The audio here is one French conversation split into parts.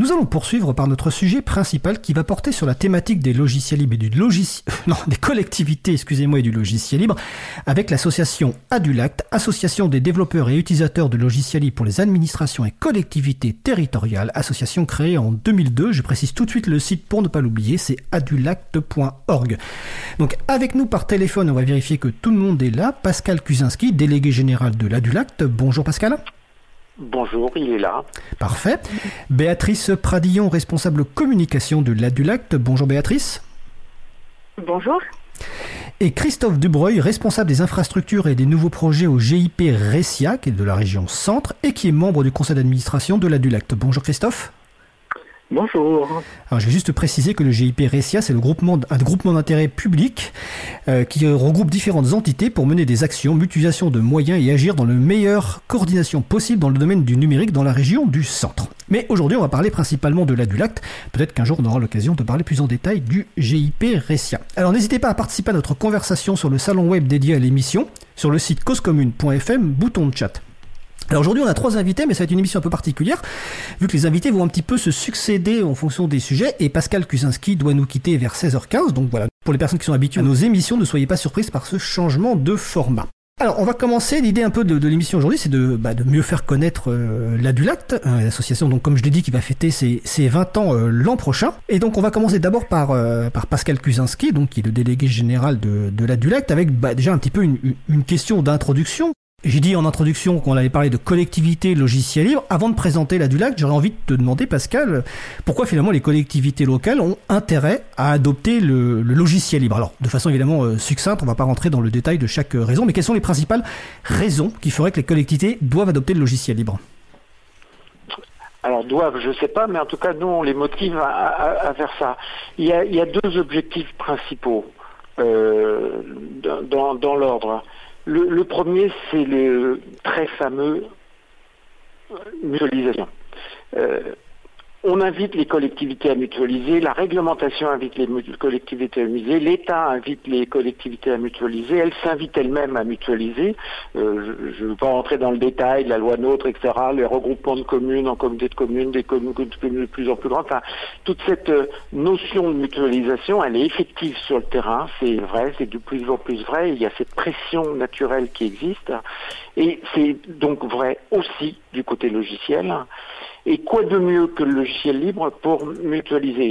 nous allons poursuivre par notre sujet principal qui va porter sur la thématique des logiciels libres et des collectivités, et du logiciel libre, avec l'association Adulact, association des développeurs et utilisateurs de logiciels libres pour les administrations et collectivités territoriales, association créée en 2002. Je précise tout de suite le site pour ne pas l'oublier, c'est adulact.org. Donc avec nous par téléphone, on va vérifier que tout le monde est là. Pascal Kuzinski, délégué général de l'Adulact. Bonjour Pascal. Bonjour, il est là. Parfait. Béatrice Pradillon, responsable communication de l'Adulact. Bonjour Béatrice. Bonjour. Et Christophe Dubreuil, responsable des infrastructures et des nouveaux projets au GIP Ressia, qui est de la région Centre, et qui est membre du conseil d'administration de l'Adulact. Bonjour Christophe. Bonjour. Alors, je vais juste préciser que le GIP Ressia, c'est un groupement d'intérêt public qui regroupe différentes entités pour mener des actions, mutualisation de moyens et agir dans la meilleure coordination possible dans le domaine du numérique dans la région du Centre. Mais aujourd'hui, on va parler principalement de l'Adulact. Peut-être qu'un jour, on aura l'occasion de parler plus en détail du GIP Ressia. Alors, n'hésitez pas à participer à notre conversation sur le salon web dédié à l'émission, sur le site causecommune.fm, bouton de chat. Alors aujourd'hui, on a 3 invités, mais ça va être une émission un peu particulière, vu que les invités vont un petit peu se succéder en fonction des sujets, et Pascal Kuzinski doit nous quitter vers 16h15, donc voilà. Pour les personnes qui sont habituées à nos émissions, ne soyez pas surprises par ce changement de format. Alors, on va commencer. L'idée un peu de l'émission aujourd'hui, c'est de mieux faire connaître l'Adulact, l'association, donc comme je l'ai dit, qui va fêter ses 20 ans l'an prochain. Et donc, on va commencer d'abord par Pascal Kuzinski, donc qui est le délégué général de l'Adulact, avec déjà un petit peu une question d'introduction. J'ai dit en introduction qu'on allait parler de collectivités logiciels libres. Avant de présenter l'Adulact, j'aurais envie de te demander, Pascal, pourquoi finalement les collectivités locales ont intérêt à adopter le logiciel libre. Alors, de façon évidemment succincte, on ne va pas rentrer dans le détail de chaque raison, mais quelles sont les principales raisons qui feraient que les collectivités doivent adopter le logiciel libre ? Alors doivent, je ne sais pas, mais en tout cas, nous, on les motive à faire ça. Il y a 2 objectifs principaux dans l'ordre. Le premier, c'est le très fameux mutualisation. On invite les collectivités à mutualiser, la réglementation invite les collectivités à mutualiser, l'État invite les collectivités à mutualiser, elles s'invitent elles-mêmes à mutualiser. Je ne veux pas rentrer dans le détail, la loi NOTRe, etc., les regroupements de communes en communautés de communes, des communes de plus en plus grandes. Enfin, toute cette notion de mutualisation, elle est effective sur le terrain, c'est vrai, c'est de plus en plus vrai, il y a cette pression naturelle qui existe, et c'est donc vrai aussi du côté logiciel. Et quoi de mieux que le logiciel libre pour mutualiser ?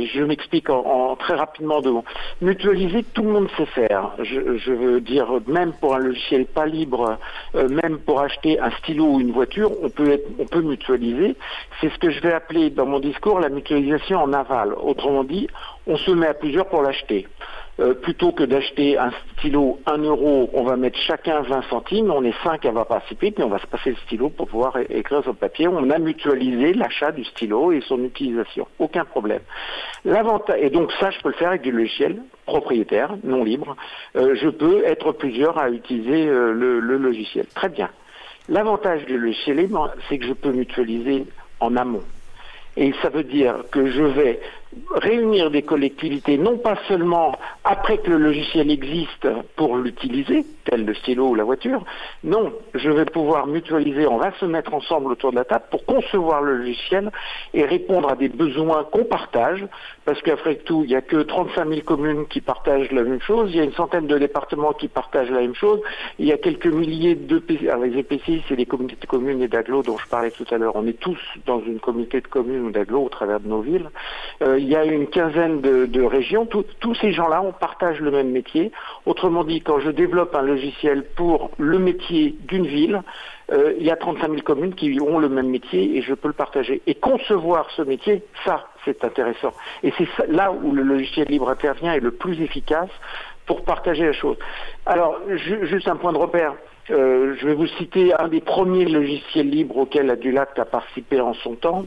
Je m'explique en très rapidement de mots. Mutualiser, tout le monde sait faire. Je veux dire, même pour un logiciel pas libre, même pour acheter un stylo ou une voiture, on peut mutualiser. C'est ce que je vais appeler dans mon discours la mutualisation en aval. Autrement dit, on se met à plusieurs pour l'acheter. Plutôt que d'acheter un stylo 1 euro, on va mettre chacun 20 centimes, on est 5 à avoir participé, puis on va se passer le stylo pour pouvoir écrire sur le papier. On a mutualisé l'achat du stylo et son utilisation. Aucun problème. L'avantage, et donc ça, je peux le faire avec du logiciel propriétaire, non libre. Je peux être plusieurs à utiliser le logiciel. Très bien. L'avantage du logiciel libre, c'est que je peux mutualiser en amont. Et ça veut dire que je vais réunir des collectivités, non pas seulement après que le logiciel existe pour l'utiliser, tel le stylo ou la voiture, non, je vais pouvoir mutualiser, on va se mettre ensemble autour de la table pour concevoir le logiciel et répondre à des besoins qu'on partage, parce qu'après tout, il n'y a que 35 000 communes qui partagent la même chose, il y a une centaine de départements qui partagent la même chose, il y a quelques milliers d'EPCI, alors les EPCI, c'est les communautés de communes et d'agglos dont je parlais tout à l'heure, on est tous dans une communauté de communes ou d'agglos au travers de nos villes, il y a une quinzaine de régions, tous ces gens-là, on partage le même métier. Autrement dit, quand je développe un logiciel pour le métier d'une ville, il y a 35 000 communes qui ont le même métier et je peux le partager. Et concevoir ce métier, ça, c'est intéressant. Et c'est là où le logiciel libre intervient et le plus efficace pour partager la chose. Alors, juste un point de repère. Je vais vous citer un des premiers logiciels libres auxquels Adulact a participé en son temps.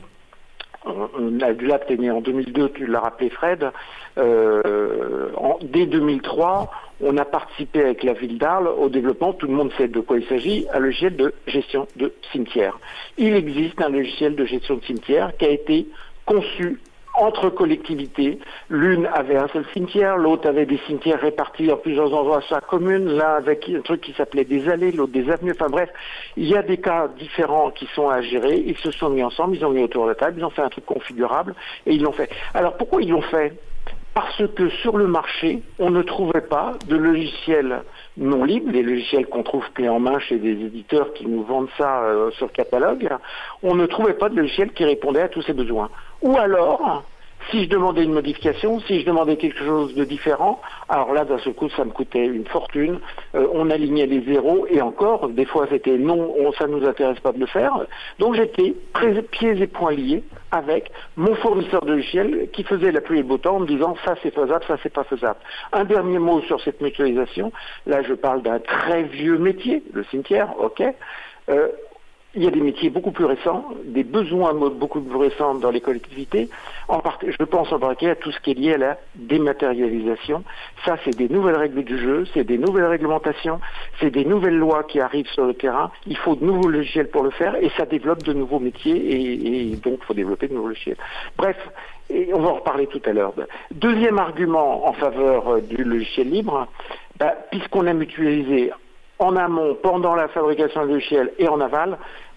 Adulact est né en 2002, tu l'as rappelé Fred. Dès 2003, on a participé avec la ville d'Arles au développement, tout le monde sait de quoi il s'agit, un logiciel de gestion de cimetière. Il existe un logiciel de gestion de cimetière qui a été conçu entre collectivités. L'une avait un seul cimetière, l'autre avait des cimetières répartis en plusieurs endroits sur la commune, l'un avec un truc qui s'appelait des allées, l'autre des avenues. Enfin bref, il y a des cas différents qui sont à gérer. Ils se sont mis ensemble, ils ont mis autour de la table, ils ont fait un truc configurable et ils l'ont fait. Alors pourquoi ils l'ont fait ? Parce que sur le marché, on ne trouvait pas de logiciels non libres, les logiciels qu'on trouve clé en main chez des éditeurs qui nous vendent ça sur catalogue. On ne trouvait pas de logiciel qui répondait à tous ces besoins. Ou alors, si je demandais une modification, si je demandais quelque chose de différent, alors là, d'un seul coup, ça me coûtait une fortune. On alignait les zéros et encore, des fois, c'était non, ça ne nous intéresse pas de le faire. Donc, j'étais pieds et poings liés avec mon fournisseur de logiciels qui faisait la pluie et le beau temps en me disant ça c'est faisable, ça c'est pas faisable. Un dernier mot sur cette mutualisation. Là, je parle d'un très vieux métier, le cimetière, ok. Il y a des métiers beaucoup plus récents, des besoins beaucoup plus récents dans les collectivités. Je pense en particulier à tout ce qui est lié à la dématérialisation. Ça, c'est des nouvelles règles du jeu, c'est des nouvelles réglementations, c'est des nouvelles lois qui arrivent sur le terrain. Il faut de nouveaux logiciels pour le faire et ça développe de nouveaux métiers et donc il faut développer de nouveaux logiciels. Bref, et on va en reparler tout à l'heure. Deuxième argument en faveur du logiciel libre, puisqu'on a mutualisé en amont, pendant la fabrication du logiciel et en aval,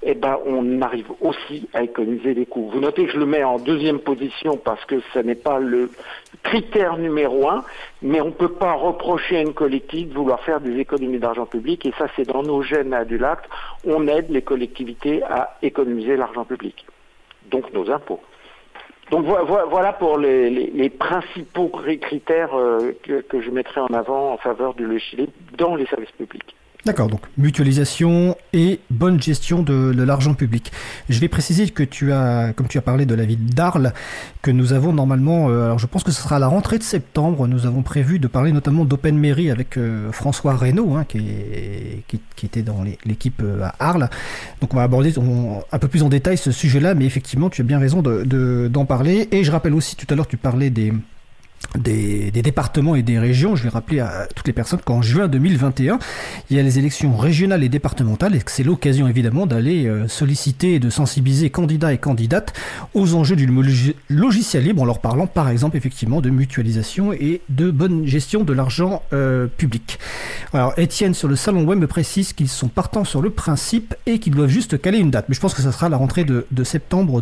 on arrive aussi à économiser des coûts. Vous notez que je le mets en deuxième position parce que ce n'est pas le critère numéro 1, mais on ne peut pas reprocher à une collectivité de vouloir faire des économies d'argent public, et ça c'est dans nos gènes à Dulac, on aide les collectivités à économiser l'argent public, donc nos impôts. Donc voilà pour les principaux critères que je mettrai en avant en faveur du logiciel libre dans les services publics. D'accord, donc mutualisation et bonne gestion de l'argent public. Je vais préciser que comme tu as parlé de la ville d'Arles, que nous avons normalement, alors je pense que ce sera à la rentrée de septembre, nous avons prévu de parler notamment d'Open Mairie avec François Reynaud, qui était dans l'équipe à Arles. Donc on va aborder un peu plus en détail ce sujet-là, mais effectivement tu as bien raison d'en parler. Et je rappelle aussi, tout à l'heure tu parlais des départements et des régions. Je vais rappeler à toutes les personnes qu'en juin 2021, il y a les élections régionales et départementales et que c'est l'occasion évidemment d'aller solliciter et de sensibiliser candidats et candidates aux enjeux du logiciel libre en leur parlant par exemple effectivement de mutualisation et de bonne gestion de l'argent public. Alors Étienne sur le salon web me précise qu'ils sont partants sur le principe et qu'ils doivent juste caler une date. Mais je pense que ça sera la rentrée de septembre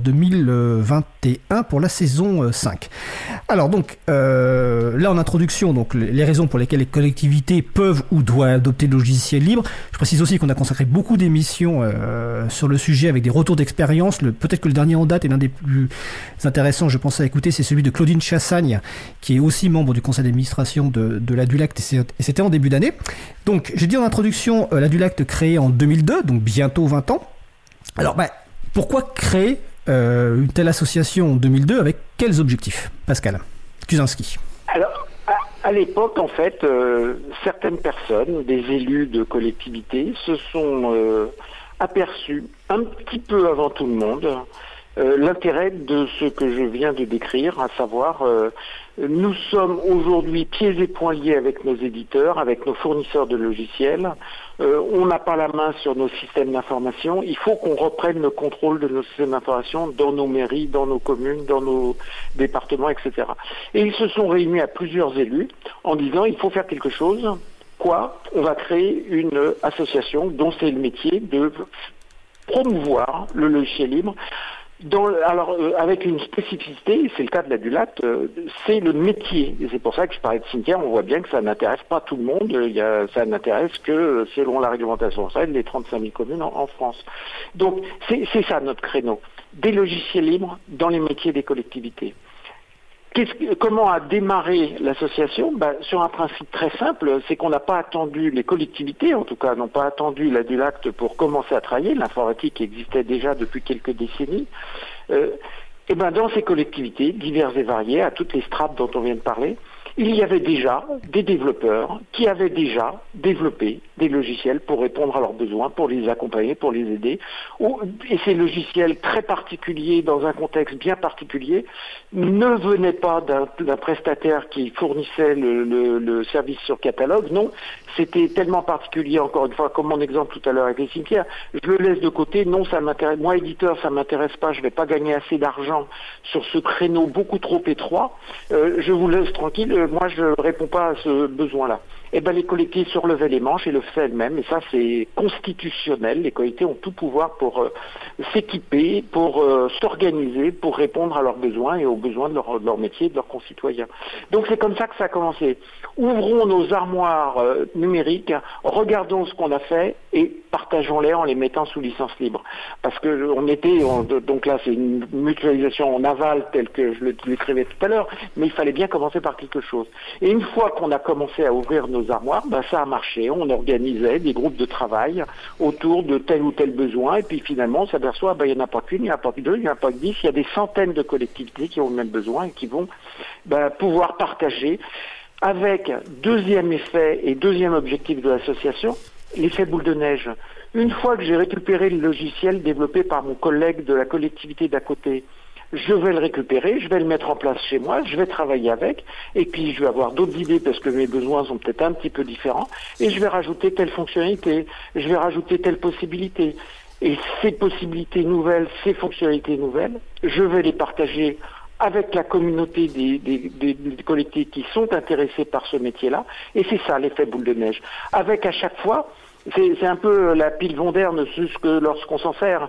2021 pour la saison 5. Alors donc là en introduction, donc les raisons pour lesquelles les collectivités peuvent ou doivent adopter le logiciel libre. Je précise aussi qu'on a consacré beaucoup d'émissions sur le sujet avec des retours d'expérience. Peut-être que le dernier en date et l'un des plus intéressants, je pense à écouter, c'est celui de Claudine Chassagne, qui est aussi membre du conseil d'administration de la Dulac, et c'était en début d'année. Donc j'ai dit en introduction, la Dulac créée en 2002, donc bientôt 20 ans. Alors pourquoi créer une telle association en 2002 avec quels objectifs, Pascal Kuzinski? Alors, à l'époque, en fait, certaines personnes, des élus de collectivités, se sont aperçus un petit peu avant tout le monde l'intérêt de ce que je viens de décrire, à savoir, nous sommes aujourd'hui pieds et poings liés avec nos éditeurs, avec nos fournisseurs de logiciels. On n'a pas la main sur nos systèmes d'information. Il faut qu'on reprenne le contrôle de nos systèmes d'information dans nos mairies, dans nos communes, dans nos départements, etc. Et ils se sont réunis à plusieurs élus en disant il faut faire quelque chose. Quoi ? On va créer une association dont c'est le métier de promouvoir le logiciel libre. Avec une spécificité, c'est le cas de la Dulac, c'est le métier. Et c'est pour ça que je parlais de cimetière, on voit bien que ça n'intéresse pas tout le monde, ça n'intéresse que, selon la réglementation française, les 35 000 communes en France. Donc, c'est ça notre créneau. Des logiciels libres dans les métiers des collectivités. Comment a démarré l'association ? Sur un principe très simple, c'est qu'on n'a pas attendu, les collectivités en tout cas, n'ont pas attendu la Dulac pour commencer à travailler. L'informatique existait déjà depuis quelques décennies. Dans ces collectivités, diverses et variées, à toutes les strates dont on vient de parler, il y avait déjà des développeurs qui avaient déjà développé des logiciels pour répondre à leurs besoins, pour les accompagner, pour les aider. Et ces logiciels très particuliers, dans un contexte bien particulier, ne venaient pas d'un prestataire qui fournissait le service sur catalogue. Non, c'était tellement particulier, encore une fois, comme mon exemple tout à l'heure avec les cimetières, je le laisse de côté, non, ça m'intéresse, moi éditeur, ça m'intéresse pas, je vais pas gagner assez d'argent sur ce créneau beaucoup trop étroit, je vous laisse tranquille, moi je réponds pas à ce besoin-là. Eh ben les collectivités se relevaient les manches et le faisaient elles-mêmes, et ça c'est constitutionnel, les collectivités ont tout pouvoir pour s'équiper, pour s'organiser, pour répondre à leurs besoins et aux besoins de leur métier, de leurs concitoyens. Donc c'est comme ça que ça a commencé. Ouvrons nos armoires numériques, regardons ce qu'on a fait et partageons-les en les mettant sous licence libre. Parce que donc là c'est une mutualisation en aval telle que je le décrivais tout à l'heure, mais il fallait bien commencer par quelque chose. Et une fois qu'on a commencé à ouvrir nos armoires, ça a marché. On organisait des groupes de travail autour de tel ou tel besoin, et puis finalement on s'aperçoit, il n'y en a pas qu'une, il n'y en a pas que deux, il n'y en a pas que 10, il y a des centaines de collectivités qui ont le même besoin et qui vont pouvoir partager avec deuxième effet et deuxième objectif de l'association, l'effet boule de neige. Une fois que j'ai récupéré le logiciel développé par mon collègue de la collectivité d'à côté, je vais le récupérer, je vais le mettre en place chez moi, je vais travailler avec, et puis je vais avoir d'autres idées parce que mes besoins sont peut-être un petit peu différents, et je vais rajouter telle fonctionnalité, je vais rajouter telle possibilité. Et ces possibilités nouvelles, ces fonctionnalités nouvelles, je vais les partager avec la communauté des collectivités qui sont intéressées par ce métier-là, et c'est ça l'effet boule de neige. Avec à chaque fois, c'est un peu la pile Vondaire, ne fût-ce que lorsqu'on s'en sert,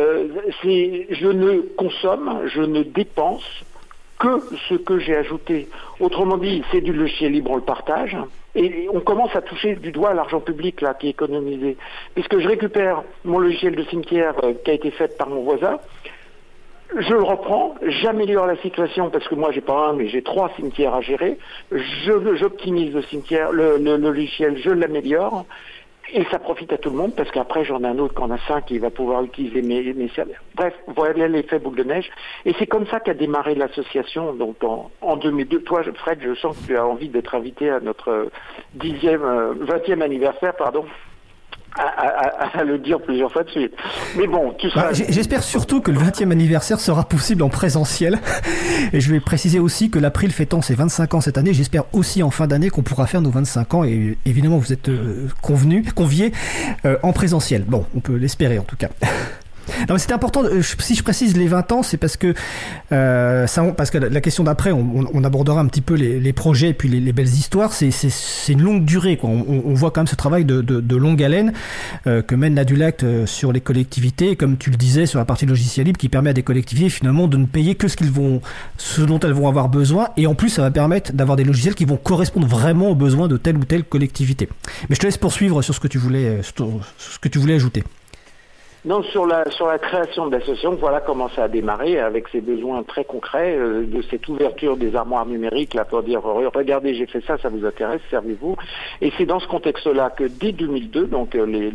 je ne consomme, je ne dépense que ce que j'ai ajouté. Autrement dit, c'est du logiciel libre, on le partage, et on commence à toucher du doigt l'argent public là qui est économisé. Puisque je récupère mon logiciel de cimetière qui a été fait par mon voisin, je le reprends, j'améliore la situation parce que moi j'ai pas un mais j'ai 3 cimetières à gérer, j'optimise le cimetière, le logiciel, je l'améliore. Et ça profite à tout le monde parce qu'après j'en ai un autre qui en a 5 qui va pouvoir utiliser mes services. Bref, voilà l'effet boule de neige. Et c'est comme ça qu'a démarré l'association. Donc en 2002, toi Fred, je sens que tu as envie d'être invité à notre 20e anniversaire, pardon. À le dire plusieurs fois de suite. Mais bon, tu seras... J'espère surtout que le 20e anniversaire sera possible en présentiel. Et je vais préciser aussi que l'April fêtant ses 25 ans cette année, j'espère aussi en fin d'année qu'on pourra faire nos 25 ans. Et évidemment, vous êtes conviés en présentiel. Bon, on peut l'espérer en tout cas. Non, mais c'était important. Si je précise les 20 ans, c'est parce que parce que la question d'après, on abordera un petit peu les projets et puis les belles histoires. C'est une longue durée, quoi. On voit quand même ce travail de longue haleine que mène l'Adulact sur les collectivités, et comme tu le disais sur la partie logiciel libre, qui permet à des collectivités finalement de ne payer que ce dont elles vont avoir besoin, et en plus ça va permettre d'avoir des logiciels qui vont correspondre vraiment aux besoins de telle ou telle collectivité. Mais je te laisse poursuivre sur ce que tu voulais ajouter. Non, sur la création de l'association, voilà comment ça a démarré, avec ces besoins très concrets, de cette ouverture des armoires numériques, là, pour dire, regardez, j'ai fait ça, ça vous intéresse, servez-vous. Et c'est dans ce contexte-là que dès 2002, donc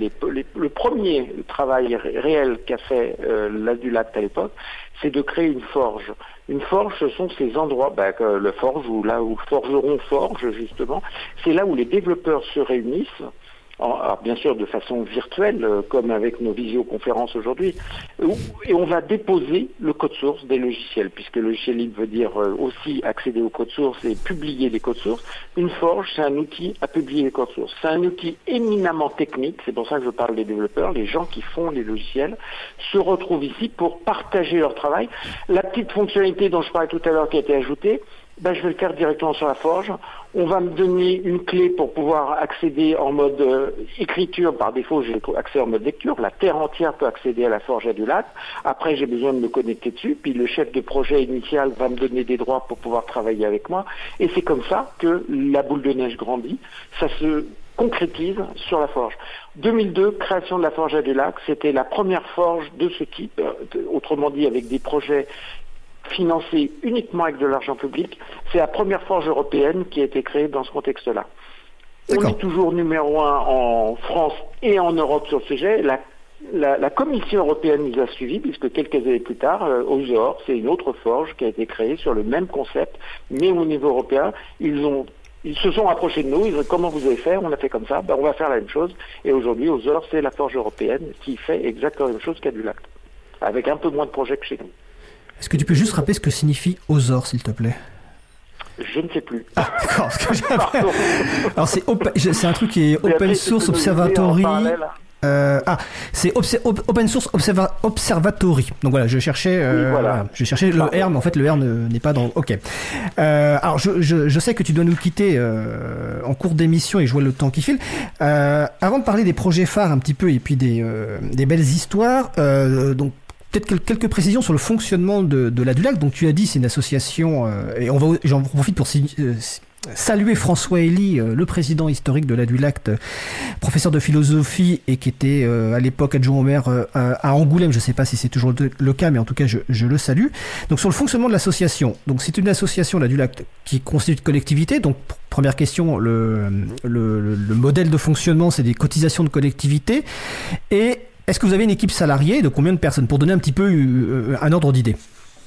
le premier travail réel qu'a fait l'Adulact à l'époque, c'est de créer une forge. Une forge, ce sont ces endroits, le forge, ou là où forgeron forge, justement, c'est là où les développeurs se réunissent, alors bien sûr de façon virtuelle, comme avec nos visioconférences aujourd'hui, et on va déposer le code source des logiciels, puisque le logiciel libre veut dire aussi accéder au code source et publier les codes sources. Une forge, c'est un outil à publier les codes sources. C'est un outil éminemment technique, c'est pour ça que je parle des développeurs, les gens qui font les logiciels se retrouvent ici pour partager leur travail. La petite fonctionnalité dont je parlais tout à l'heure qui a été ajoutée, je vais le faire directement sur la forge. On va me donner une clé pour pouvoir accéder en mode écriture. Par défaut, j'ai accès en mode lecture. La terre entière peut accéder à la forge Adulact. Après, j'ai besoin de me connecter dessus. Puis le chef de projet initial va me donner des droits pour pouvoir travailler avec moi. Et c'est comme ça que la boule de neige grandit. Ça se concrétise sur la forge. 2002, création de la forge Adulact. C'était la première forge de ce type. Autrement dit, avec des projets financé uniquement avec de l'argent public. C'est la première forge européenne qui a été créée dans ce contexte-là. D'accord. On est toujours numéro 1 en France et en Europe sur le sujet. La Commission européenne nous a suivis, puisque quelques années plus tard, Ozor, c'est une autre forge qui a été créée sur le même concept, mais au niveau européen, ils se sont approchés de nous, ils ont dit comment vous allez faire, on a fait comme ça, on va faire la même chose. Et aujourd'hui, Ozor, c'est la forge européenne qui fait exactement la même chose qu'Adulact, avec un peu moins de projets que chez nous. Est-ce que tu peux juste rappeler ce que signifie Ozor, s'il te plaît ? Je ne sais plus. Ah, d'accord. Alors, c'est un truc qui est Open Source Observatory. C'est Open Source Observatory. Donc voilà, je cherchais le R, mais en fait le R n'est pas dans. Ok. Alors je sais que tu dois nous quitter en cours d'émission et je vois le temps qui file. Avant de parler des projets phares un petit peu et puis des belles histoires, donc peut-être quelques précisions sur le fonctionnement de la DULAC. Donc tu as dit c'est une association et j'en profite pour saluer François Elie, le président historique de la DULAC, professeur de philosophie et qui était à l'époque adjoint au maire à Angoulême. Je ne sais pas si c'est toujours le cas, mais en tout cas je le salue. Donc sur le fonctionnement de l'association, donc c'est une association, la DULAC, qui constitue une collectivité. Donc première question, le modèle de fonctionnement, c'est des cotisations de collectivité. Et est-ce que vous avez une équipe salariée de combien de personnes, pour donner un petit peu un ordre d'idée?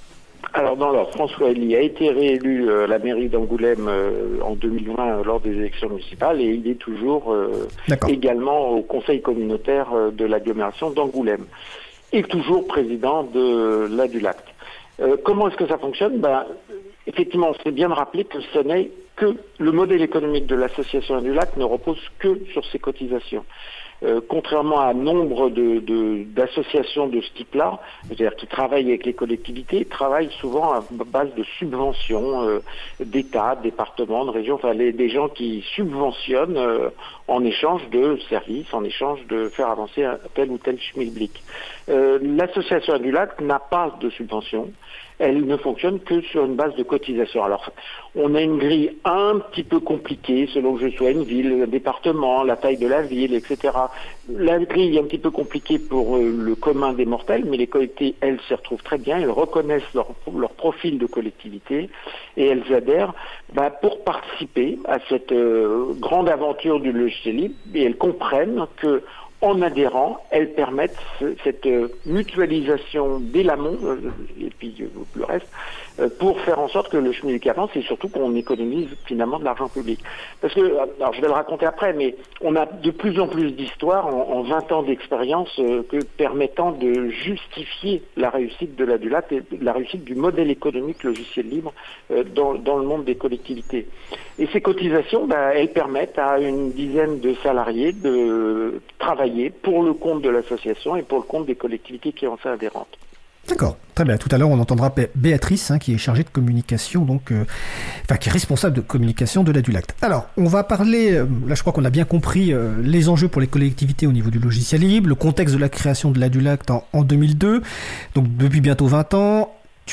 Alors, François Elie a été réélu à la mairie d'Angoulême en 2020 lors des élections municipales et il est toujours également au conseil communautaire de l'agglomération d'Angoulême et toujours président de la DULAC. Comment est-ce que ça fonctionne? Effectivement, c'est bien de rappeler que ce n'est que le modèle économique de l'association DULAC ne repose que sur ses cotisations. Contrairement à nombre d'associations de ce type-là, c'est-à-dire qui travaillent avec les collectivités, travaillent souvent à base de subventions d'État, de départements, de régions, des gens qui subventionnent en échange de services, en échange de faire avancer un tel ou tel schmilblick. L'association DULAC n'a pas de subvention. Elle ne fonctionne que sur une base de cotisation. Alors, on a une grille un petit peu compliquée selon que je sois une ville, un département, la taille de la ville, etc. La grille est un petit peu compliquée pour le commun des mortels, mais les collectivités, elles, s'y retrouvent très bien. Elles reconnaissent leur profil de collectivité et elles adhèrent pour participer à cette grande aventure du logiciel libre et elles comprennent que en adhérant, elles permettent cette mutualisation dès l'amont et puis le reste pour faire en sorte que le schmilblick avance et surtout qu'on économise finalement de l'argent public. Parce que, alors je vais le raconter après, mais on a de plus en plus d'histoires en 20 ans d'expérience permettant de justifier la réussite de la DULAC et la réussite du modèle économique logiciel libre dans le monde des collectivités. Et ces cotisations, elles permettent à une dizaine de salariés de travailler pour le compte de l'association et pour le compte des collectivités qui en sont adhérentes. D'accord, très bien. Tout à l'heure, on entendra Béatrice, qui est chargée de communication, qui est responsable de communication de la DULAC. Alors, on va parler, là je crois qu'on a bien compris les enjeux pour les collectivités au niveau du logiciel libre, le contexte de la création de la DULAC en 2002, donc depuis bientôt 20 ans.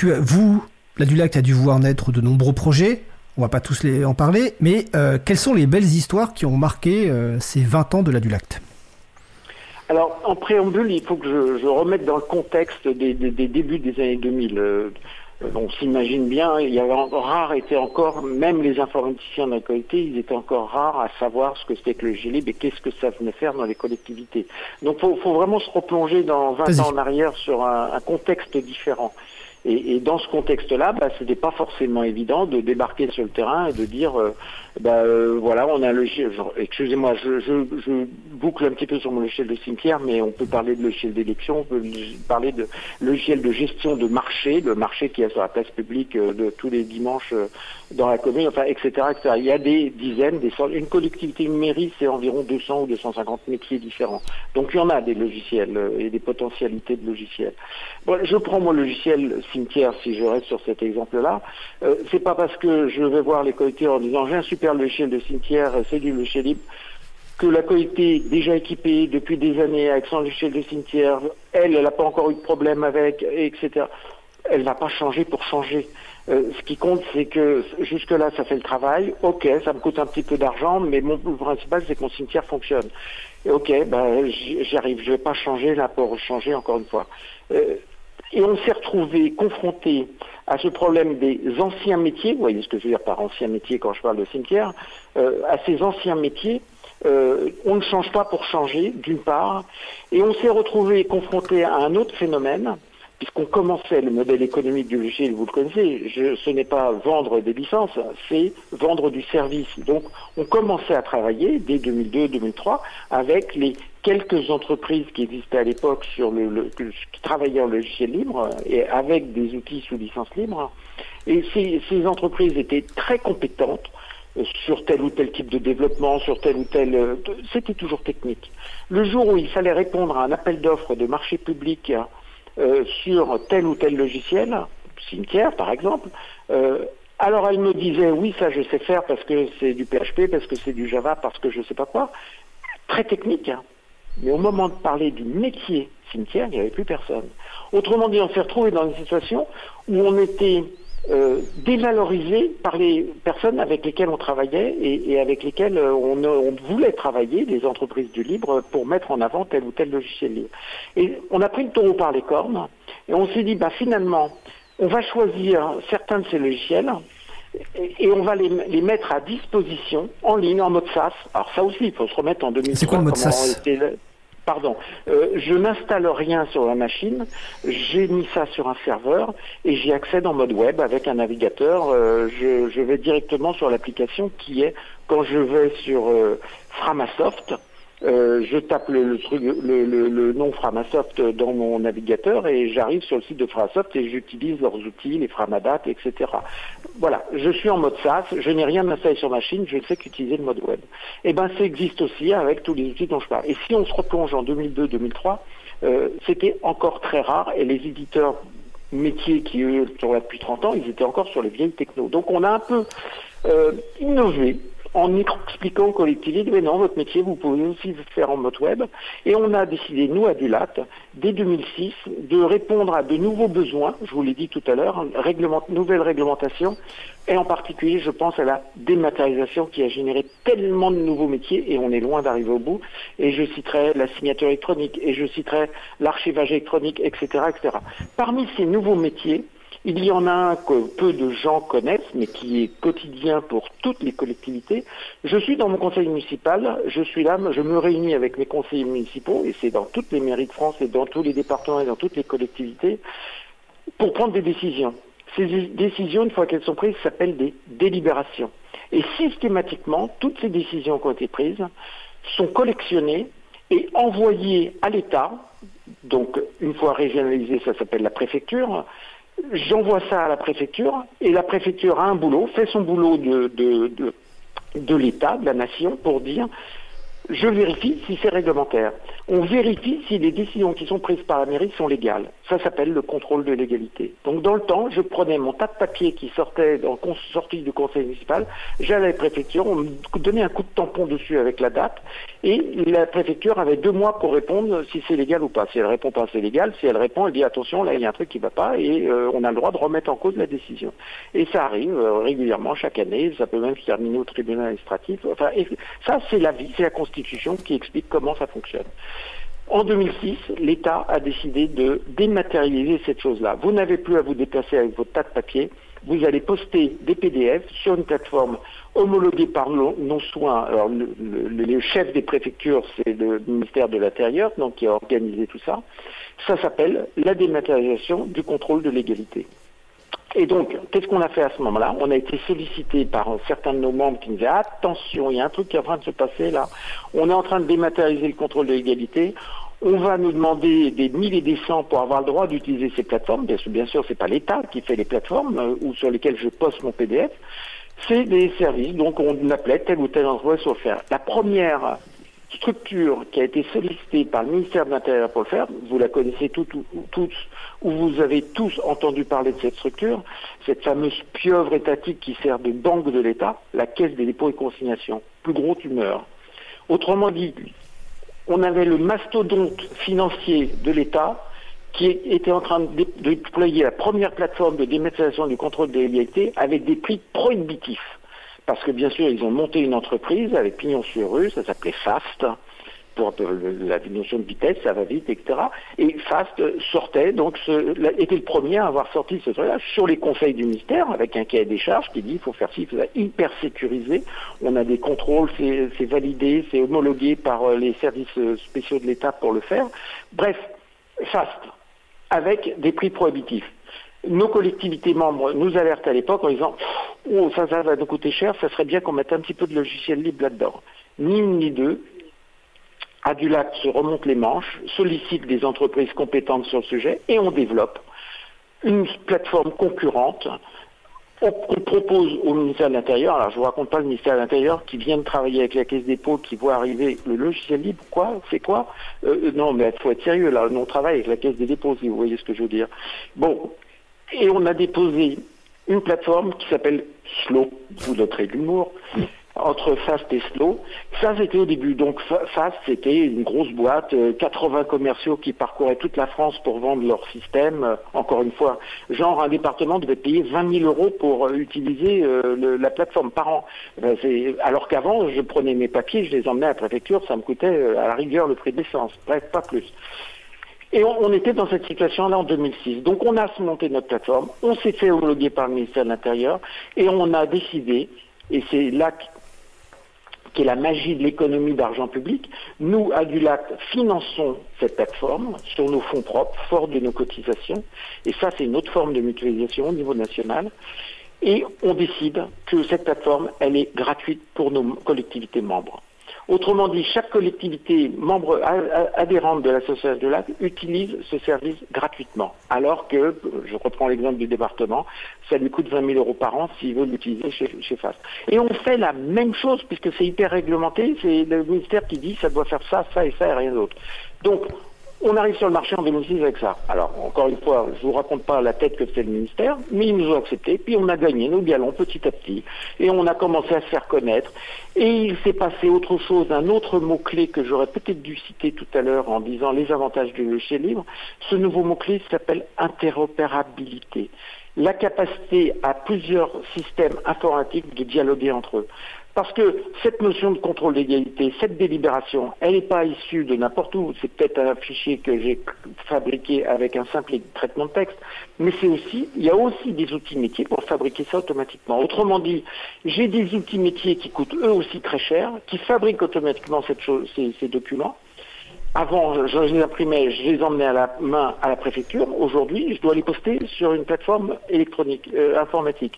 La DULAC a dû voir naître de nombreux projets, on va pas tous en parler, mais quelles sont les belles histoires qui ont marqué ces 20 ans de la DULAC ? Alors, en préambule, il faut que je remette dans le contexte des débuts des années 2000. On s'imagine bien, même les informaticiens de la qualité, ils étaient encore rares à savoir ce que c'était que le logiciel libre et qu'est-ce que ça venait faire dans les collectivités. Donc, faut vraiment se replonger dans 20 ans en arrière sur un contexte différent. Et dans ce contexte-là, c'était pas forcément évident de débarquer sur le terrain et de dire, voilà, on a un logiciel. Excusez-moi, je boucle un petit peu sur mon logiciel de cimetière, mais on peut parler de logiciel d'élection, on peut parler de logiciel de gestion de marché, le marché qui est sur la place publique de tous les dimanches dans la commune, etc., etc. Il y a des dizaines, une collectivité, une mairie, c'est environ 200 ou 250 métiers différents. Donc il y en a des logiciels et des potentialités de logiciels. Bon, je prends mon logiciel cimetière si je reste sur cet exemple-là. C'est pas parce que je vais voir les collectivités en disant j'ai un super logiciel de cimetière, c'est du logiciel libre, que la collectivité déjà équipée depuis des années avec son logiciel de cimetière, elle n'a pas encore eu de problème avec, etc. Elle va pas changer pour changer. Ce qui compte, c'est que jusque-là, ça fait le travail. Ok, ça me coûte un petit peu d'argent, mais le principal, c'est que mon cimetière fonctionne. Et ok, j'y arrive. Je vais pas changer là pour changer encore une fois. Et on s'est retrouvé confronté à ce problème des anciens métiers. Vous voyez ce que je veux dire par anciens métiers quand je parle de cimetière. À ces anciens métiers, on ne change pas pour changer, d'une part. Et on s'est retrouvé confronté à un autre phénomène. Puisqu'on commençait le modèle économique du logiciel, vous le connaissez, ce n'est pas vendre des licences, c'est vendre du service. Donc on commençait à travailler dès 2002-2003 avec les quelques entreprises qui existaient à l'époque qui travaillaient en logiciel libre et avec des outils sous licence libre. Et ces entreprises étaient très compétentes sur tel ou tel type de développement, sur tel ou tel... c'était toujours technique. Le jour où il fallait répondre à un appel d'offres de marché public sur tel ou tel logiciel, cimetière par exemple, alors elle me disait oui, ça je sais faire parce que c'est du PHP, parce que c'est du Java, parce que je sais pas quoi. Très technique, hein. Mais au moment de parler du métier cimetière, il n'y avait plus personne. Autrement dit, on s'est retrouvé dans une situation où on était dévalorisé par les personnes avec lesquelles on travaillait et avec lesquelles on voulait travailler, des entreprises du libre, pour mettre en avant tel ou tel logiciel libre. Et on a pris le taureau par les cornes et on s'est dit, finalement, on va choisir certains de ces logiciels et on va les mettre à disposition en ligne, en mode SaaS. Alors ça aussi, il faut se remettre en 2003. C'est quoi le mode SaaS ? Pardon, je n'installe rien sur la machine, j'ai mis ça sur un serveur et j'y accède en mode web avec un navigateur. Je vais directement sur l'application qui est, quand je vais sur Framasoft, je tape le nom Framasoft dans mon navigateur et j'arrive sur le site de Framasoft et j'utilise leurs outils, les Framadat, etc. Voilà, je suis en mode SaaS, je n'ai rien installé sur machine, je ne fais qu'utiliser le mode web. Et ça existe aussi avec tous les outils dont je parle. Et si on se replonge en 2002-2003, c'était encore très rare et les éditeurs métiers qui, eux, sont là depuis 30 ans, ils étaient encore sur les vieilles technos. Donc on a un peu innové en expliquant aux collectivités, mais non, votre métier, vous pouvez aussi le faire en mode web. Et on a décidé, nous, à Dulat, dès 2006, de répondre à de nouveaux besoins, je vous l'ai dit tout à l'heure, nouvelle réglementation, et en particulier, je pense à la dématérialisation qui a généré tellement de nouveaux métiers, et on est loin d'arriver au bout. Et je citerai la signature électronique, et je citerai l'archivage électronique, etc., etc. Parmi ces nouveaux métiers, il y en a un que peu de gens connaissent, mais qui est quotidien pour toutes les collectivités. Je suis dans mon conseil municipal, je suis là, je me réunis avec mes conseillers municipaux, et c'est dans toutes les mairies de France et dans tous les départements et dans toutes les collectivités, pour prendre des décisions. Ces décisions, une fois qu'elles sont prises, s'appellent des délibérations. Et systématiquement, toutes ces décisions qui ont été prises sont collectionnées et envoyées à l'État. Donc, une fois régionalisées, ça s'appelle la préfecture. J'envoie ça à la préfecture et la préfecture a un boulot, fait son boulot de l'État, de la nation, pour dire je vérifie si c'est réglementaire. On vérifie si les décisions qui sont prises par la mairie sont légales. Ça s'appelle le contrôle de légalité. Donc dans le temps, je prenais mon tas de papier qui sortait sortie du conseil municipal, j'allais à la préfecture, on me donnait un coup de tampon dessus avec la date, et la préfecture avait 2 mois pour répondre si c'est légal ou pas. Si elle répond pas, c'est légal. Si elle répond, elle dit attention, là il y a un truc qui va pas, et on a le droit de remettre en cause la décision. Et ça arrive régulièrement chaque année, ça peut même se terminer au tribunal administratif. Enfin, et ça c'est la vie, c'est la Constitution qui explique comment ça fonctionne. En 2006, l'État a décidé de dématérialiser cette chose-là. Vous n'avez plus à vous déplacer avec votre tas de papier. Vous allez poster des PDF sur une plateforme homologuée par nos soins. Alors, le chef des préfectures, c'est le ministère de l'Intérieur, donc qui a organisé tout ça. Ça s'appelle la dématérialisation du contrôle de légalité. Et donc, qu'est-ce qu'on a fait à ce moment-là? On a été sollicité par certains de nos membres qui nous disaient « Attention, il y a un truc qui est en train de se passer là. On est en train de dématérialiser le contrôle de légalité. On va nous demander des 1000 et des 100 pour avoir le droit d'utiliser ces plateformes. » Bien sûr, c'est pas l'État qui fait les plateformes ou sur lesquelles je poste mon PDF. C'est des services. Donc, on appelait tel ou tel endroit sur le faire. La première structure qui a été sollicitée par le ministère de l'Intérieur pour le faire, vous la connaissez tous, ou vous avez tous entendu parler de cette structure, cette fameuse pieuvre étatique qui sert de banque de l'État, la Caisse des dépôts et consignations, plus gros tumeur. Autrement dit, on avait le mastodonte financier de l'État qui était en train de déployer la première plateforme de dématérialisation du contrôle de légalité avec des prix prohibitifs. Parce que bien sûr, ils ont monté une entreprise avec pignon sur rue, ça s'appelait FAST, pour la notion de vitesse, ça va vite, etc. Et FAST sortait, donc était le premier à avoir sorti ce truc-là sur les conseils du ministère, avec un cahier des charges qui dit il faut faire ci, il faut ça, hyper sécurisé. On a des contrôles, c'est validé, c'est homologué par les services spéciaux de l'État pour le faire. Bref, FAST, avec des prix prohibitifs. Nos collectivités membres nous alertent à l'époque en disant « Oh, ça va nous coûter cher, ça serait bien qu'on mette un petit peu de logiciel libre là-dedans. » Ni une ni deux, Adulat se remonte les manches, sollicite des entreprises compétentes sur le sujet et on développe une plateforme concurrente On propose au ministère de l'Intérieur, alors je vous raconte pas le ministère de l'Intérieur qui vient de travailler avec la Caisse des dépôts, qui voit arriver le logiciel libre, quoi, c'est quoi non, mais il faut être sérieux, là, on travaille avec la Caisse des dépôts, si vous voyez ce que je veux dire. Bon, et on a déposé une plateforme qui s'appelle Slow, vous noterez de l'humour, entre Fast et Slow. Ça, c'était au début. Donc, Fast, c'était une grosse boîte, 80 commerciaux qui parcouraient toute la France pour vendre leur système. Encore une fois, genre, un département devait payer 20 000 euros pour utiliser la plateforme par an. Alors qu'avant, je prenais mes papiers, je les emmenais à la préfecture, ça me coûtait à la rigueur le prix de l'essence. Bref, pas plus. Et on était dans cette situation-là en 2006. Donc, on a monté notre plateforme, on s'est fait homologuer par le ministère de l'Intérieur, et on a décidé, et c'est là qui est la magie de l'économie d'argent public, nous, à Dulac, finançons cette plateforme sur nos fonds propres, fort de nos cotisations, et ça, c'est une autre forme de mutualisation au niveau national, et on décide que cette plateforme, elle est gratuite pour nos collectivités membres. Autrement dit, chaque collectivité membre adhérente de l'association de Dulac utilise ce service gratuitement. Alors que, je reprends l'exemple du département, ça lui coûte 20 000 euros par an s'il veut l'utiliser chez FAST. Et on fait la même chose puisque c'est hyper réglementé, c'est le ministère qui dit ça doit faire ça, ça et ça et rien d'autre. Donc, on arrive sur le marché en 2006 avec ça. Alors, encore une fois, je ne vous raconte pas la tête que c'est le ministère, mais ils nous ont accepté, puis on a gagné nos galons petit à petit, et on a commencé à se faire connaître. Et il s'est passé autre chose, un autre mot-clé que j'aurais peut-être dû citer tout à l'heure en disant les avantages du logiciel libre. Ce nouveau mot-clé s'appelle interopérabilité. La capacité à plusieurs systèmes informatiques de dialoguer entre eux. Parce que cette notion de contrôle d'égalité, cette délibération, elle n'est pas issue de n'importe où. C'est peut-être un fichier que j'ai fabriqué avec un simple traitement de texte. Mais il y a aussi des outils métiers pour fabriquer ça automatiquement. Autrement dit, j'ai des outils métiers qui coûtent eux aussi très cher, qui fabriquent automatiquement ces documents. Avant, je les imprimais, je les emmenais à la main à la préfecture. Aujourd'hui, je dois les poster sur une plateforme électronique, informatique.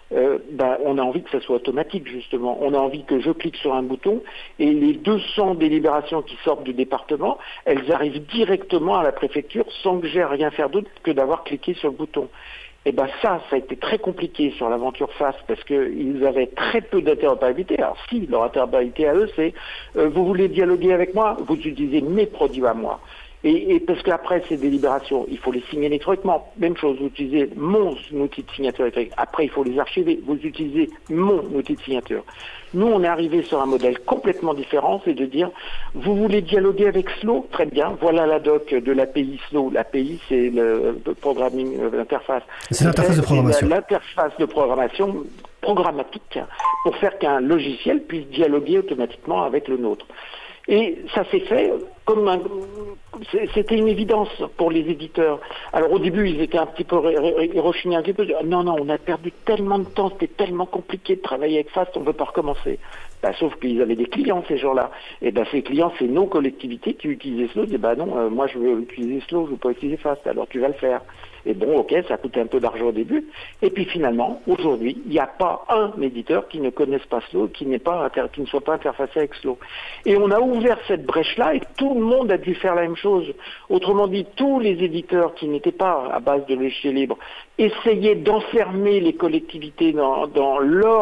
On a envie que ça soit automatique, justement. On a envie que je clique sur un bouton et les 200 délibérations qui sortent du département, elles arrivent directement à la préfecture sans que j'ai à rien faire d'autre que d'avoir cliqué sur le bouton. Et ça a été très compliqué sur l'aventure FAST parce qu'ils avaient très peu d'interopérabilité. Alors si, leur interopérabilité à eux, c'est vous voulez dialoguer avec moi, vous utilisez mes produits à moi. Et parce qu'après ces délibérations, il faut les signer électroniquement. Même chose, vous utilisez mon outil de signature électronique. Après, il faut les archiver. Vous utilisez mon outil de signature. Nous, on est arrivé sur un modèle complètement différent, c'est de dire, vous voulez dialoguer avec Slow? Très bien, voilà la doc de l'API Slow. L'API, c'est le programming, l'interface. C'est l'interface de programmation. L'interface de programmation programmatique pour faire qu'un logiciel puisse dialoguer automatiquement avec le nôtre. Et ça s'est fait c'était une évidence pour les éditeurs. Alors au début, ils étaient un petit peu rechignés un petit peu. Non, on a perdu tellement de temps, c'était tellement compliqué de travailler avec Fast, on ne veut pas recommencer. Sauf qu'ils avaient des clients, ces gens-là. Et ces clients, c'est nos collectivités qui utilisaient Slow. Ils disaient, non, moi je veux utiliser Slow, je ne veux pas utiliser Fast, alors tu vas le faire. Et bon, ok, ça coûtait un peu d'argent au début. Et puis finalement, aujourd'hui, il n'y a pas un éditeur qui ne connaisse pas Slow, qui ne soit pas interfacé avec Slow. Et on a ouvert cette brèche-là et tout le monde a dû faire la même chose. Autrement dit, tous les éditeurs qui n'étaient pas à base de logiciel libre essayaient d'enfermer les collectivités dans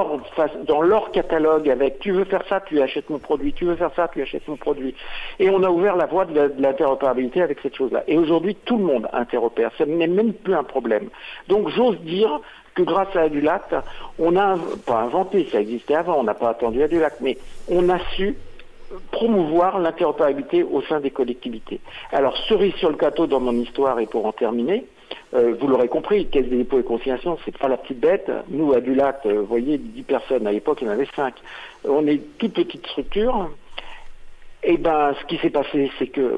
leur catalogue avec tu veux faire ça, tu achètes mon produit, tu veux faire ça, tu achètes mon produit. Et on a ouvert la voie de l'interopérabilité avec cette chose-là. Et aujourd'hui, tout le monde interopère. Ça n'est même plus un problème. Donc j'ose dire que grâce à Adulac, on a pas inventé, ça existait avant, on n'a pas attendu Adulac, mais on a su promouvoir l'interopérabilité au sein des collectivités. Alors, cerise sur le gâteau dans mon histoire, et pour en terminer, vous l'aurez compris, Caisse des dépôts et consignations, c'est pas la petite bête. Nous, à Dulac, vous voyez, 10 personnes, à l'époque, il y en avait 5. On est toute petite structure. Et ce qui s'est passé, c'est que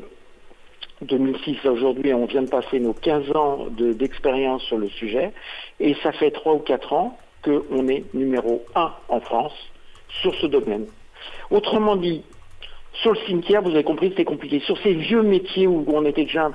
2006 à aujourd'hui, on vient de passer nos 15 ans d'expérience sur le sujet, et ça fait 3 ou 4 ans qu'on est numéro 1 en France sur ce domaine. Autrement dit, sur le cimetière, vous avez compris, c'était compliqué. Sur ces vieux métiers où on était déjà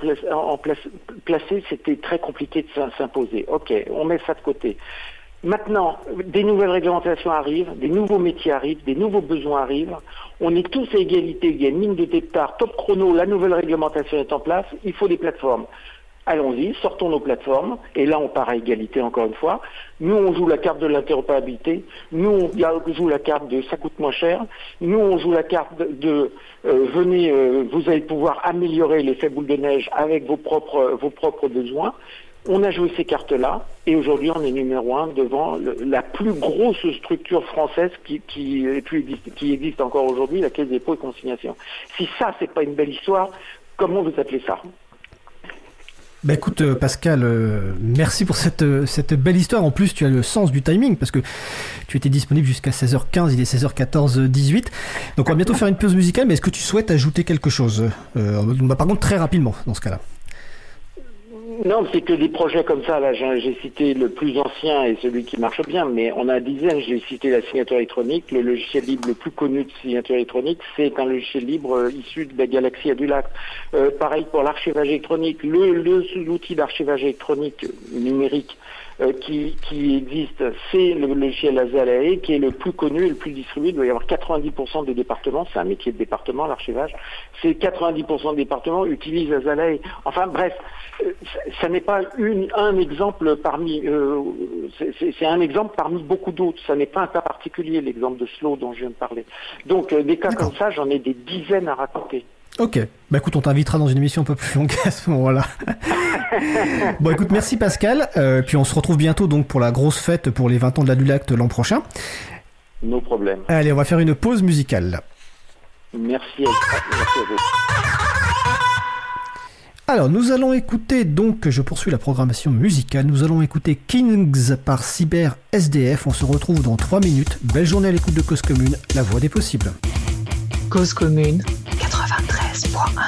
placé, c'était très compliqué de s'imposer. Ok, on met ça de côté. Maintenant, des nouvelles réglementations arrivent, des nouveaux métiers arrivent, des nouveaux besoins arrivent. On est tous à égalité, il y a une ligne de départ, top chrono, la nouvelle réglementation est en place, il faut des plateformes. allons-y, sortons nos plateformes, et là on part à égalité encore une fois. Nous on joue la carte de l'interopérabilité, nous on joue la carte de ça coûte moins cher, nous on joue la carte de venez, vous allez pouvoir améliorer l'effet boule de neige avec vos propres besoins. On a joué ces cartes-là, et aujourd'hui on est numéro 1 devant la plus grosse structure française qui existe encore aujourd'hui, la Caisse des dépôts et consignations. Si ça c'est pas une belle histoire, comment vous appelez ça ? Bah écoute Pascal, merci pour cette belle histoire. En plus tu as le sens du timing parce que tu étais disponible jusqu'à 16h15, il est 16h14-18. Donc on va bientôt faire une pause musicale, mais est-ce que tu souhaites ajouter quelque chose par contre très rapidement dans ce cas-là. Non, c'est que des projets comme ça, là, j'ai cité le plus ancien et celui qui marche bien, mais on a des dizaines. J'ai cité la signature électronique. Le logiciel libre le plus connu de signature électronique, c'est un logiciel libre issu de la galaxie Adulac. Pareil pour l'archivage électronique. L'outil d'archivage électronique numérique qui existe, c'est le logiciel Azalae, qui est le plus connu et le plus distribué. Il doit y avoir 90% des départements, c'est un métier de département, l'archivage. C'est 90% des départements utilisent Azalae. Enfin bref, ça n'est pas un exemple parmi... c'est un exemple parmi beaucoup d'autres. Ça n'est pas un cas particulier, l'exemple de Slow dont je viens de parler. Donc des cas comme ça, j'en ai des dizaines à raconter. Ok, bah écoute, on t'invitera dans une émission un peu plus longue à ce moment-là. Bon écoute, merci Pascal, puis on se retrouve bientôt donc pour la grosse fête pour les 20 ans de l'Adulact l'an prochain. No problème. Allez, on va faire une pause musicale. Merci à vous. Alors, nous allons écouter, donc, je poursuis la programmation musicale, nous allons écouter Kings par Cyber SDF, on se retrouve dans 3 minutes. Belle journée à l'écoute de Cause Commune, la voix des possibles. Cause Commune 93.1.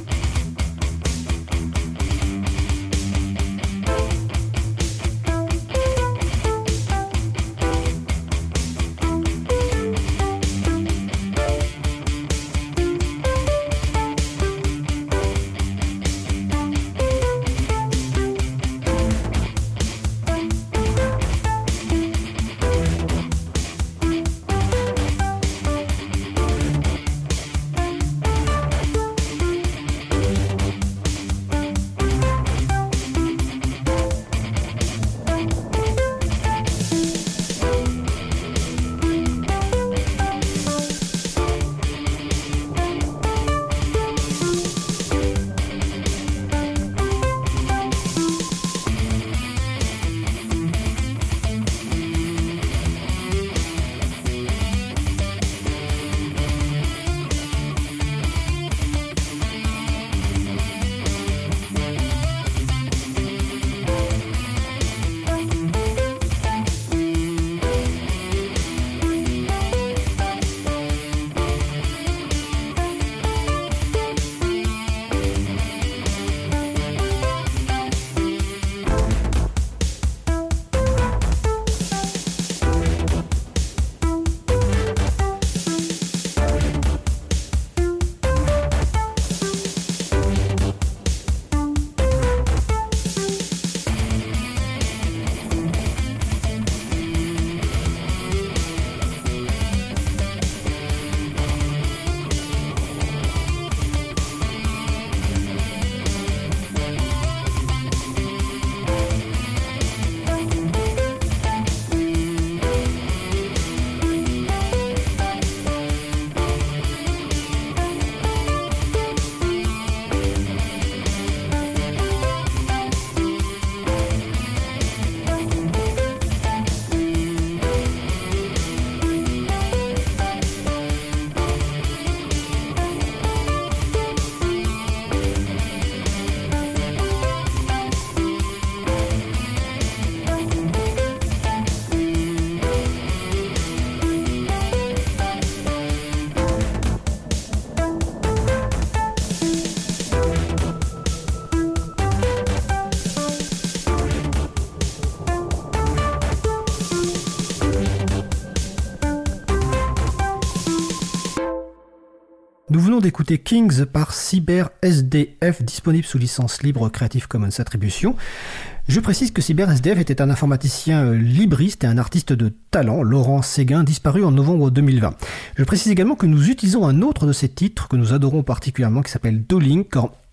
Nous venons d'écouter Kings par Cyber SDF, disponible sous licence libre Creative Commons Attribution. Je précise que Cyber SDF était un informaticien libriste et un artiste de talent, Laurent Séguin, disparu en novembre 2020. Je précise également que nous utilisons un autre de ses titres que nous adorons particulièrement, qui s'appelle Dolink,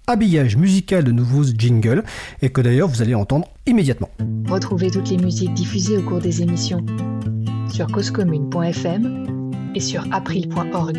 habillage musical de nouveaux jingles et que d'ailleurs vous allez entendre immédiatement. Retrouvez toutes les musiques diffusées au cours des émissions sur causecommune.fm et sur april.org.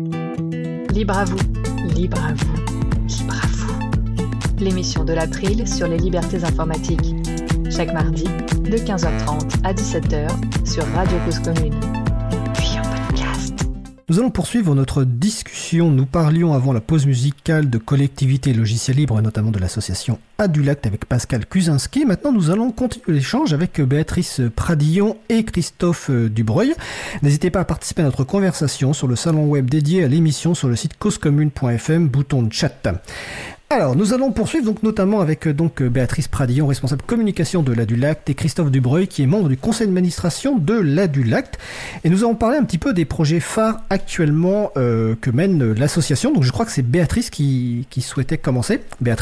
Libre à vous, libre à vous, libre à vous. L'émission de l'April sur les libertés informatiques. Chaque mardi, de 15h30 à 17h sur Radio Cause Commune. Puis en podcast. Nous allons poursuivre notre discussion. Nous parlions avant la pause musicale de collectivités logiciels libres, notamment de l'association Adulact avec Pascal Kuzinski. Maintenant, nous allons continuer l'échange avec Béatrice Pradillon et Christophe Dubreuil. N'hésitez pas à participer à notre conversation sur le salon web dédié à l'émission sur le site causecommune.fm, bouton de chat. Alors, nous allons poursuivre donc notamment avec Béatrice Pradillon, responsable communication de l'Adulact, et Christophe Dubreuil, qui est membre du conseil d'administration de l'Adulact. Et nous allons parler un petit peu des projets phares actuellement que mène l'association. Donc, je crois que c'est Béatrice qui souhaitait commencer. Béatrice ?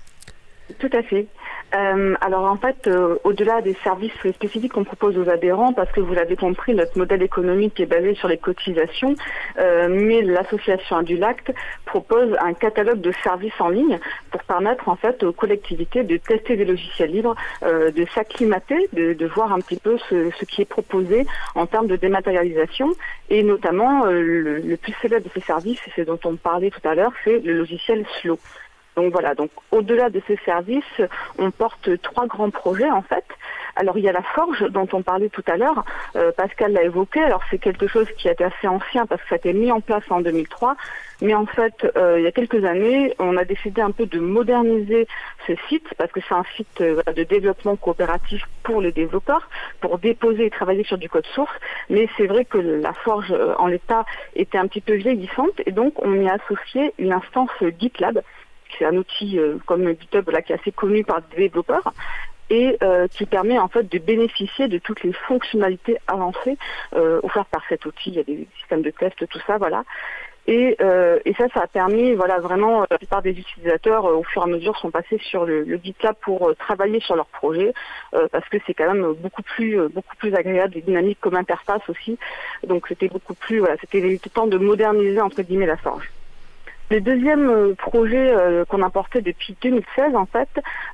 Tout à fait. Alors en fait, au-delà des services spécifiques qu'on propose aux adhérents, parce que vous l'avez compris, notre modèle économique est basé sur les cotisations, mais l'association Adulact propose un catalogue de services en ligne pour permettre en fait aux collectivités de tester des logiciels libres, de s'acclimater, de voir un petit peu ce qui est proposé en termes de dématérialisation, et notamment le plus célèbre de ces services, et c'est dont on parlait tout à l'heure, c'est le logiciel Slow. Donc voilà, donc au-delà de ces services, on porte 3 grands projets en fait. Alors il y a la Forge dont on parlait tout à l'heure, Pascal l'a évoqué, alors c'est quelque chose qui a été assez ancien parce que ça a été mis en place en 2003, mais en fait il y a quelques années, on a décidé un peu de moderniser ce site parce que c'est un site de développement coopératif pour les développeurs, pour déposer et travailler sur du code source, mais c'est vrai que la Forge en l'état était un petit peu vieillissante et donc on y a associé une instance GitLab. C'est un outil comme GitHub qui est assez connu par des développeurs et qui permet en fait de bénéficier de toutes les fonctionnalités avancées offertes par cet outil. Il y a des systèmes de tests, tout ça, voilà. Et ça a permis, voilà, vraiment, la plupart des utilisateurs, au fur et à mesure, sont passés sur le GitLab pour travailler sur leur projet, parce que c'est quand même beaucoup plus agréable et dynamique comme interface aussi. Donc c'était c'était le temps de moderniser entre guillemets la Forge. Le deuxième projet qu'on a porté depuis 2016, en fait,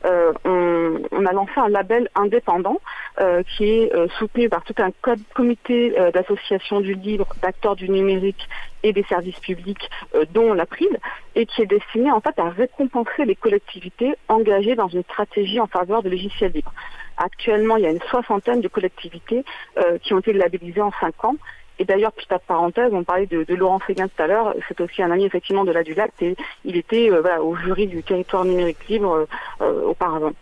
on a lancé un label indépendant qui est soutenu par tout un comité d'associations du libre, d'acteurs du numérique et des services publics, dont l'April, et qui est destiné en fait à récompenser les collectivités engagées dans une stratégie en faveur de logiciels libres. Actuellement, il y a une 60aine de collectivités qui ont été labellisées en 5 ans. Et d'ailleurs, petite parenthèse, on parlait de Laurent Séguin tout à l'heure, c'est aussi un ami effectivement de l'Adulact et il était au jury du territoire numérique libre auparavant.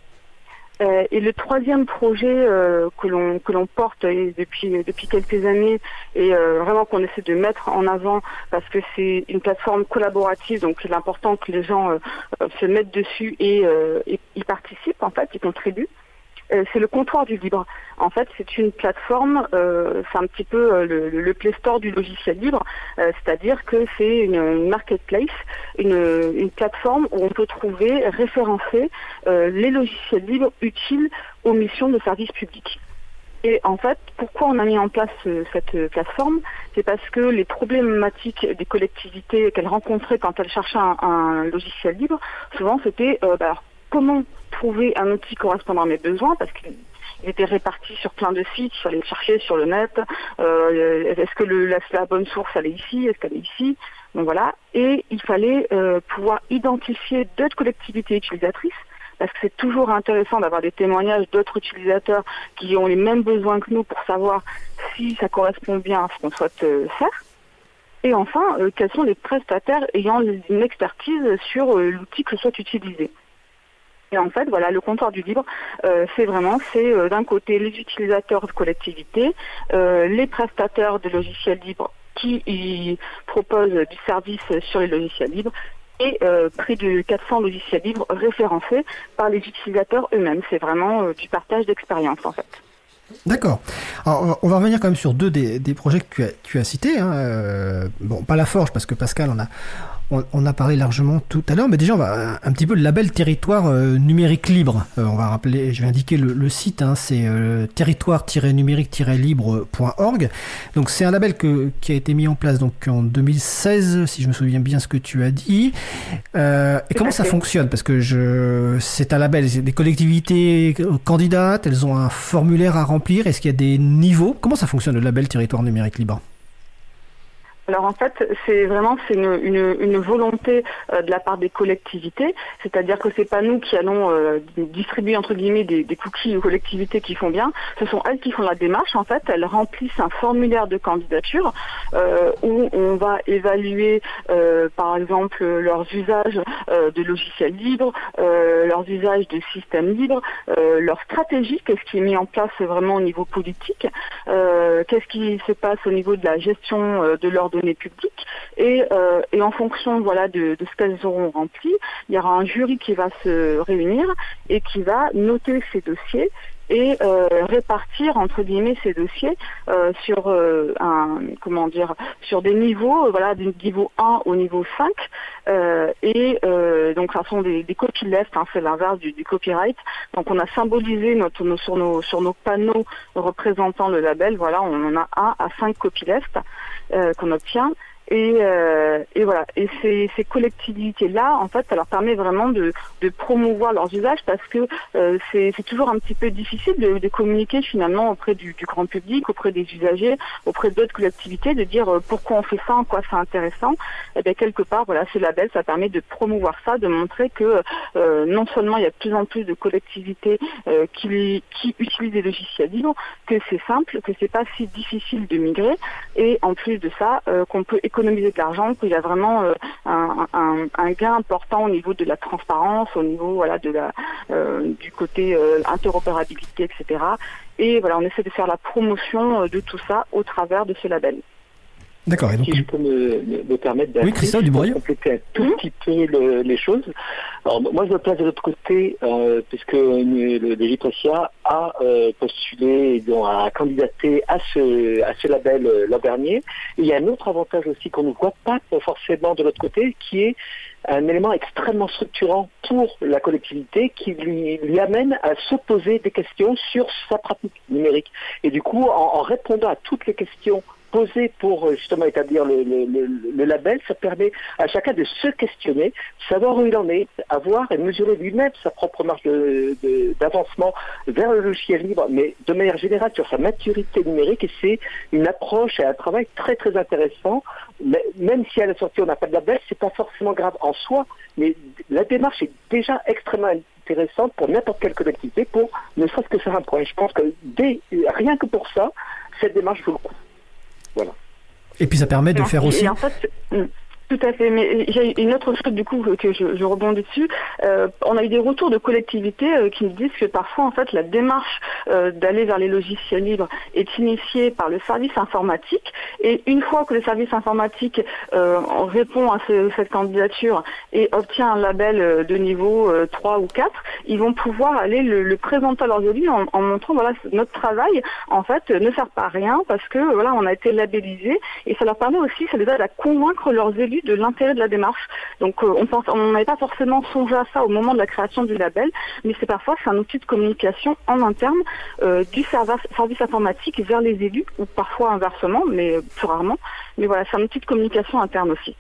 Et le troisième projet que l'on porte depuis quelques années et vraiment qu'on essaie de mettre en avant parce que c'est une plateforme collaborative, donc il est important que les gens se mettent dessus et y participent en fait, y contribuent. C'est le comptoir du libre. En fait, c'est une plateforme, c'est un petit peu le Play Store du logiciel libre, c'est-à-dire que c'est une marketplace, une plateforme où on peut trouver, référencer les logiciels libres utiles aux missions de service public. Et en fait, pourquoi on a mis en place cette plateforme? C'est parce que les problématiques des collectivités qu'elles rencontraient quand elles cherchaient un logiciel libre, souvent c'était comment trouver un outil correspondant à mes besoins, parce qu'il était réparti sur plein de sites, il fallait le chercher sur le net, est-ce que la bonne source elle est ici, est-ce qu'elle est ici, donc voilà, et il fallait pouvoir identifier d'autres collectivités utilisatrices, parce que c'est toujours intéressant d'avoir des témoignages d'autres utilisateurs qui ont les mêmes besoins que nous pour savoir si ça correspond bien à ce qu'on souhaite faire. Et enfin, quels sont les prestataires ayant une expertise sur l'outil que je souhaite utiliser. Et en fait, voilà, le comptoir du libre, c'est d'un côté les utilisateurs de collectivités, les prestataires de logiciels libres qui y proposent du service sur les logiciels libres et près de 400 logiciels libres référencés par les utilisateurs eux-mêmes. C'est vraiment du partage d'expérience en fait. D'accord. Alors, on va revenir quand même sur 2 des projets que tu as cités. Bon, pas la Forge parce que Pascal on a parlé largement tout à l'heure, mais déjà on va un petit peu le label territoire numérique libre. On va rappeler, je vais indiquer le site, c'est territoire-numérique-libre.org. Donc c'est un label qui a été mis en place donc en 2016, si je me souviens bien ce que tu as dit. Et comment ça fonctionne? Parce que c'est un label, des collectivités candidates, elles ont un formulaire à remplir. Est-ce qu'il y a des niveaux? Comment ça fonctionne le label territoire numérique libre? Alors en fait, c'est une volonté de la part des collectivités, c'est-à-dire que c'est pas nous qui allons distribuer entre guillemets des cookies aux collectivités qui font bien, ce sont elles qui font la démarche. En fait, elles remplissent un formulaire de candidature où on va évaluer par exemple leurs usages de logiciels libres, leurs usages de systèmes libres, leur stratégie, qu'est-ce qui est mis en place vraiment au niveau politique, qu'est-ce qui se passe au niveau de la gestion de leurs données publiques, et en fonction de ce qu'elles auront rempli, il y aura un jury qui va se réunir et qui va noter ces dossiers et répartir entre guillemets ces dossiers sur sur des niveaux, du niveau 1 au niveau 5, donc ça sont des copylefts, c'est l'inverse du copyright. Donc on a symbolisé sur nos panneaux représentant le label, on en a 1 à 5 copylefts qu'on obtient. Et voilà. Et ces collectivités-là, en fait, ça leur permet vraiment de promouvoir leurs usages, parce que c'est toujours un petit peu difficile de communiquer finalement auprès du grand public, auprès des usagers, auprès d'autres collectivités, de dire pourquoi on fait ça, en quoi c'est intéressant. Et bien quelque part, ce label, ça permet de promouvoir ça, de montrer que non seulement il y a de plus en plus de collectivités qui utilisent des logiciels libres, que c'est simple, que c'est pas si difficile de migrer, et en plus de ça, qu'on peut économiser de l'argent, qu'il y a vraiment un gain important au niveau de la transparence, au niveau du côté interopérabilité, etc. Et on essaie de faire la promotion de tout ça au travers de ce label. D'accord. Et donc, si je peux me permettre oui, Christophe Dubreuil, compléter un tout petit peu les choses. Alors moi je me place de l'autre côté, puisque le DGPressia a postulé, a candidaté à ce label l'an dernier. Et il y a un autre avantage aussi qu'on ne voit pas forcément de l'autre côté, qui est un élément extrêmement structurant pour la collectivité, qui lui amène à se poser des questions sur sa pratique numérique. Et du coup, en répondant à toutes les questions posées pour justement établir le label, ça permet à chacun de se questionner, savoir où il en est, avoir et mesurer lui-même sa propre marge d'avancement vers le logiciel libre, mais de manière générale sur sa maturité numérique. Et c'est une approche et un travail très très intéressant. Mais même si à la sortie on n'a pas de label, c'est pas forcément grave en soi, mais la démarche est déjà extrêmement intéressante pour n'importe quelle collectivité, pour ne serait-ce que faire un point. Je pense que rien que pour ça, cette démarche vaut le coup. Voilà. Et puis ça permet de faire aussi... Et en fait, tout à fait, mais j'ai une autre chose du coup que je rebondis dessus. On a eu des retours de collectivités qui nous disent que parfois en fait la démarche d'aller vers les logiciels libres est initiée par le service informatique, et une fois que le service informatique répond à cette candidature et obtient un label de niveau 3 ou 4, ils vont pouvoir aller le présenter à leurs élus en montrant notre travail en fait ne sert pas à rien, parce que on a été labellisé, et ça leur permet aussi, ça les aide à convaincre leurs élus de l'intérêt de la démarche. Donc on n'avait pas forcément songé à ça au moment de la création du label, mais c'est un outil de communication en interne du service informatique vers les élus, ou parfois inversement, mais plus rarement. Mais voilà, c'est un outil de communication interne aussi.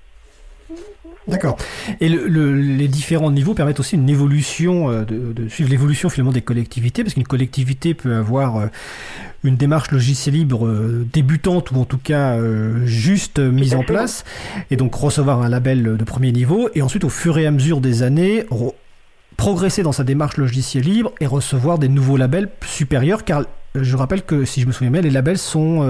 D'accord. Et les différents niveaux permettent aussi une évolution, de suivre l'évolution finalement des collectivités, parce qu'une collectivité peut avoir une démarche logiciel libre débutante, ou en tout cas juste mise en place, et donc recevoir un label de premier niveau, et ensuite au fur et à mesure des années progresser dans sa démarche logiciel libre et recevoir des nouveaux labels supérieurs, car je rappelle que, si je me souviens bien, les labels sont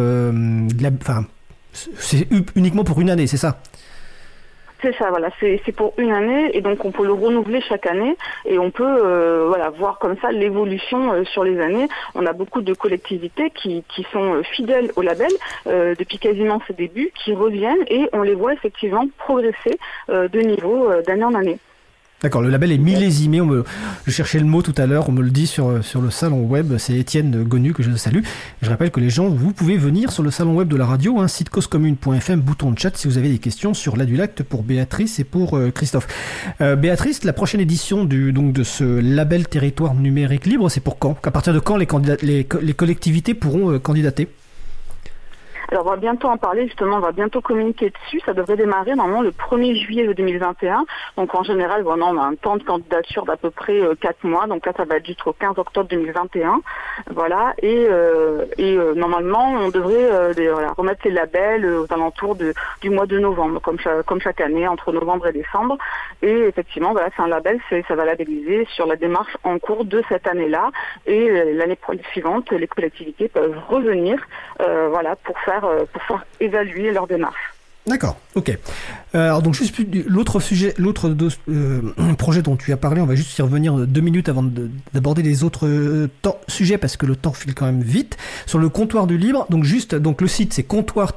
c'est uniquement pour une année, c'est ça? C'est ça, c'est pour une année, et donc on peut le renouveler chaque année, et on peut voir comme ça l'évolution sur les années. On a beaucoup de collectivités qui sont fidèles au label depuis quasiment ses débuts, qui reviennent, et on les voit effectivement progresser de niveau d'année en année. D'accord, le label est millésimé. Je cherchais le mot tout à l'heure, on me le dit sur le salon web. C'est Étienne Gonu que je salue. Je rappelle que les gens, vous pouvez venir sur le salon web de la radio, site causecommune.fm, bouton de chat si vous avez des questions sur l'Adulacte pour Béatrice et pour Christophe. Béatrice, la prochaine édition de ce label Territoire numérique libre, c'est pour quand ? À partir de quand les collectivités pourront candidater ? Alors, on va bientôt en parler, justement, on va bientôt communiquer dessus. Ça devrait démarrer normalement le 1er juillet 2021. Donc, en général, on a un temps de candidature d'à peu près 4 mois. Donc là, ça va être jusqu'au 15 octobre 2021. Voilà. Et normalement, on devrait remettre les labels aux alentours du mois de novembre, comme chaque année, entre novembre et décembre. Et effectivement, voilà, c'est un label, ça va labelliser sur la démarche en cours de cette année-là. Et l'année suivante, les collectivités peuvent revenir pour faire évaluer leur démarche. D'accord, ok. Alors donc juste l'autre projet dont tu as parlé, on va juste y revenir 2 minutes avant d'aborder les autres sujets parce que le temps file quand même vite. Sur le comptoir du libre, donc le site c'est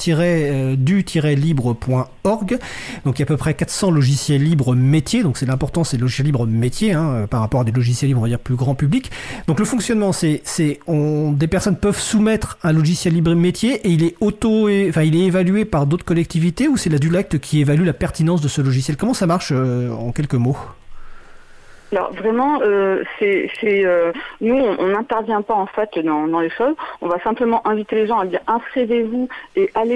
comptoir-du-libre.org. Donc il y a à peu près 400 logiciels libres métiers. Donc c'est l'important, c'est logiciels libres métiers par rapport à des logiciels libres on va dire plus grand public. Donc le fonctionnement des personnes peuvent soumettre un logiciel libre métier et il est évalué par d'autres collectivités ou c'est l'Adulacte qui évalue la pertinence de ce logiciel ? Comment ça marche en quelques mots ? Alors vraiment, nous, on n'intervient pas en fait dans les choses. On va simplement inviter les gens à dire inscrivez-vous et allez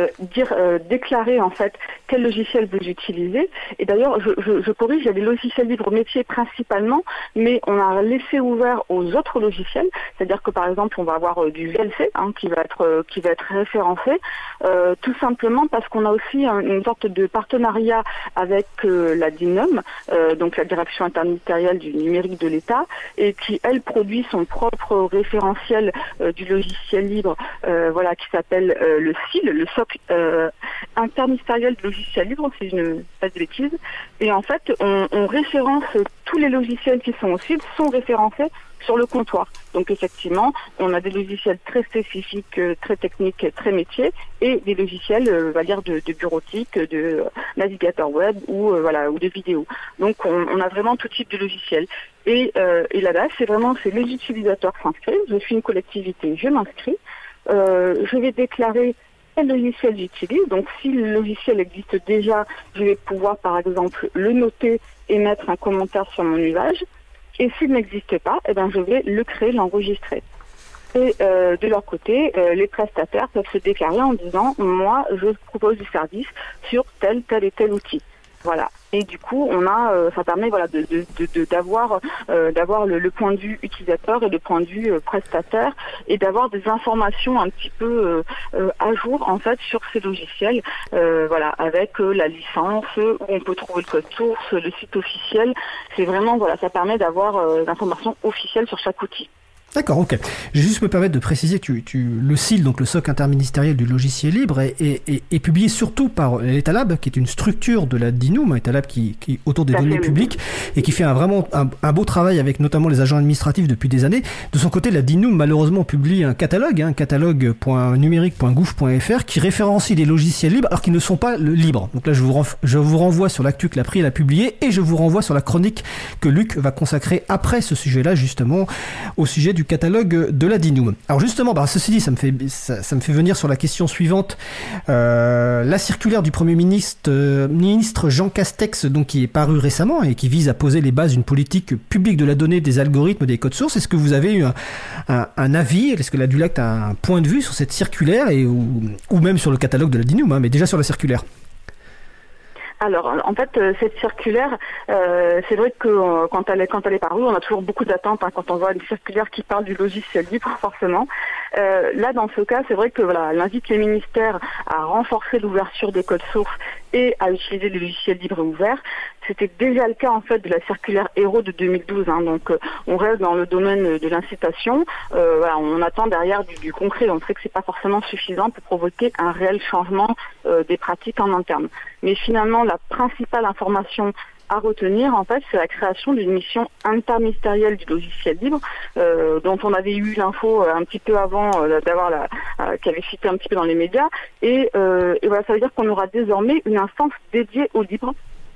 déclarer en fait quel logiciel vous utilisez. Et d'ailleurs, je corrige, il y a des logiciels libres métiers principalement, mais on a laissé ouvert aux autres logiciels. C'est-à-dire que par exemple, on va avoir du VLC qui va être référencé, tout simplement parce qu'on a aussi une sorte de partenariat avec la DINUM, donc la Direction interministérielle du numérique de l'État, et qui, elle, produit son propre référentiel du logiciel libre, qui s'appelle le SIL, le socle interministériel du logiciel libre, si je ne dis pas de bêtises. Et en fait, on référence tous les logiciels qui sont au SIL, sont référencés sur le comptoir. Donc effectivement, on a des logiciels très spécifiques, très techniques, très métiers, et des logiciels, de bureautique, de navigateur web ou de vidéo. Donc on a vraiment tout type de logiciels. Et là-bas, c'est les utilisateurs s'inscrivent. Je suis une collectivité, je m'inscris. Je vais déclarer quel logiciel j'utilise. Donc si le logiciel existe déjà, je vais pouvoir par exemple le noter et mettre un commentaire sur mon usage. Et s'il n'existe pas, je vais le créer, l'enregistrer. Et de leur côté, les prestataires peuvent se déclarer en disant « Moi, je propose du service sur tel et tel outil ». Voilà. Et du coup, ça permet d'avoir le point de vue utilisateur et le point de vue prestataire et d'avoir des informations un petit peu à jour en fait sur ces logiciels, avec la licence où on peut trouver le code source, le site officiel. C'est vraiment ça permet d'avoir l'information officielle sur chaque outil. D'accord, ok. Je vais juste me permettre de préciser que le SIL, donc le socle interministériel du logiciel libre, est publié surtout par l'Etalab, qui est une structure de la DINUM, Etalab qui est autour des données publiques et qui fait vraiment un beau travail avec notamment les agents administratifs depuis des années. De son côté, la DINUM malheureusement publie un catalogue, catalogue.numérique.gouv.fr, qui référencie des logiciels libres alors qu'ils ne sont pas libres. Donc là, je vous renvoie sur l'actu que l'April a publié et je vous renvoie sur la chronique que Luc va consacrer après ce sujet-là, justement, au sujet du catalogue de la DINUM. Alors justement, ceci dit, ça me fait venir sur la question suivante. La circulaire du Premier ministre Jean Castex, donc qui est parue récemment et qui vise à poser les bases d'une politique publique de la donnée, des algorithmes, des codes sources. Est-ce que vous avez eu un avis ? Est-ce que l'Adulacte a un point de vue sur cette circulaire ou même sur le catalogue de la DINUM, mais déjà sur la circulaire ? Alors, en fait, cette circulaire, c'est vrai que quand elle est parue, on a toujours beaucoup d'attentes quand on voit une circulaire qui parle du logiciel libre, forcément. Là, dans ce cas, c'est vrai que elle invite les ministères à renforcer l'ouverture des codes sources et à utiliser les logiciels libres et ouverts. C'était déjà le cas en fait de la circulaire Héros de 2012. Donc, on reste dans le domaine de l'incitation. On attend derrière du concret. On sait que c'est pas forcément suffisant pour provoquer un réel changement des pratiques en interne. Mais finalement, la principale information à retenir, en fait, c'est la création d'une mission interministérielle du logiciel libre, dont on avait eu l'info un petit peu avant qui avait cité un petit peu dans les médias. Et ça veut dire qu'on aura désormais une instance dédiée au libre,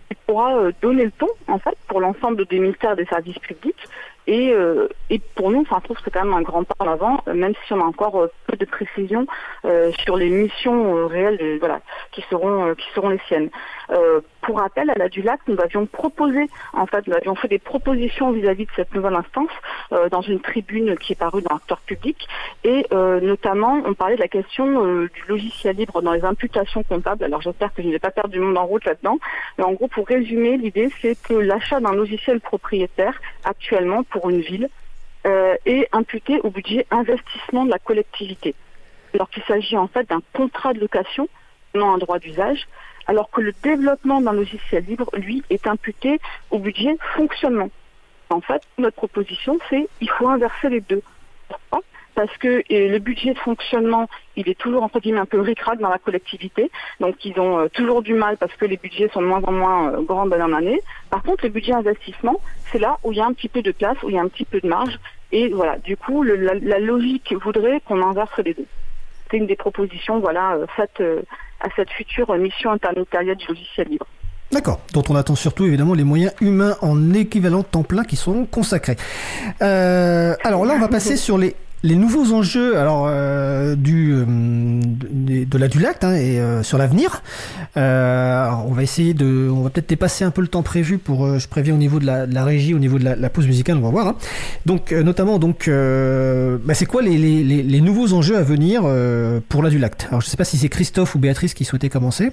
qui pourra donner le ton, en fait, pour l'ensemble des ministères des services publics. Et pour nous, je trouve que c'est quand même un grand pas en avant, même si on a encore peu de précisions sur les missions réelles, qui seront les siennes. Pour rappel, à la DULAC, nous avions fait des propositions vis-à-vis de cette nouvelle instance dans une tribune qui est parue dans Acteur Public, et notamment, on parlait de la question du logiciel libre dans les imputations comptables. Alors j'espère que je n'ai pas perdu du monde en route là-dedans, mais en gros, pour résumer, l'idée c'est que l'achat d'un logiciel propriétaire actuellement pour une ville est imputé au budget investissement de la collectivité, alors qu'il s'agit en fait d'un contrat de location, non un droit d'usage, alors que le développement d'un logiciel libre, lui, est imputé au budget fonctionnement. En fait, notre proposition, c'est il faut inverser les deux. Pourquoi ? Parce que le budget de fonctionnement, il est toujours entre guillemets un peu ric-rac dans la collectivité. Donc ils ont toujours du mal parce que les budgets sont de moins en moins grands d'année en année. Par contre, le budget investissement, c'est là où il y a un petit peu de place, où il y a un petit peu de marge. Et voilà, du coup, la logique voudrait qu'on inverse les deux. C'est une des propositions faites à cette future mission interministérielle du logiciel libre. D'accord, dont on attend surtout évidemment les moyens humains en équivalent temps plein qui seront consacrés. Alors là, on va passer sur les nouveaux enjeux de la DULAC et sur l'avenir. On va peut-être dépasser un peu le temps prévu je préviens au niveau de la régie, au niveau de la pause musicale, on va voir. Donc notamment c'est quoi les nouveaux enjeux à venir pour la DULAC? Alors je ne sais pas si c'est Christophe ou Béatrice qui souhaitait commencer.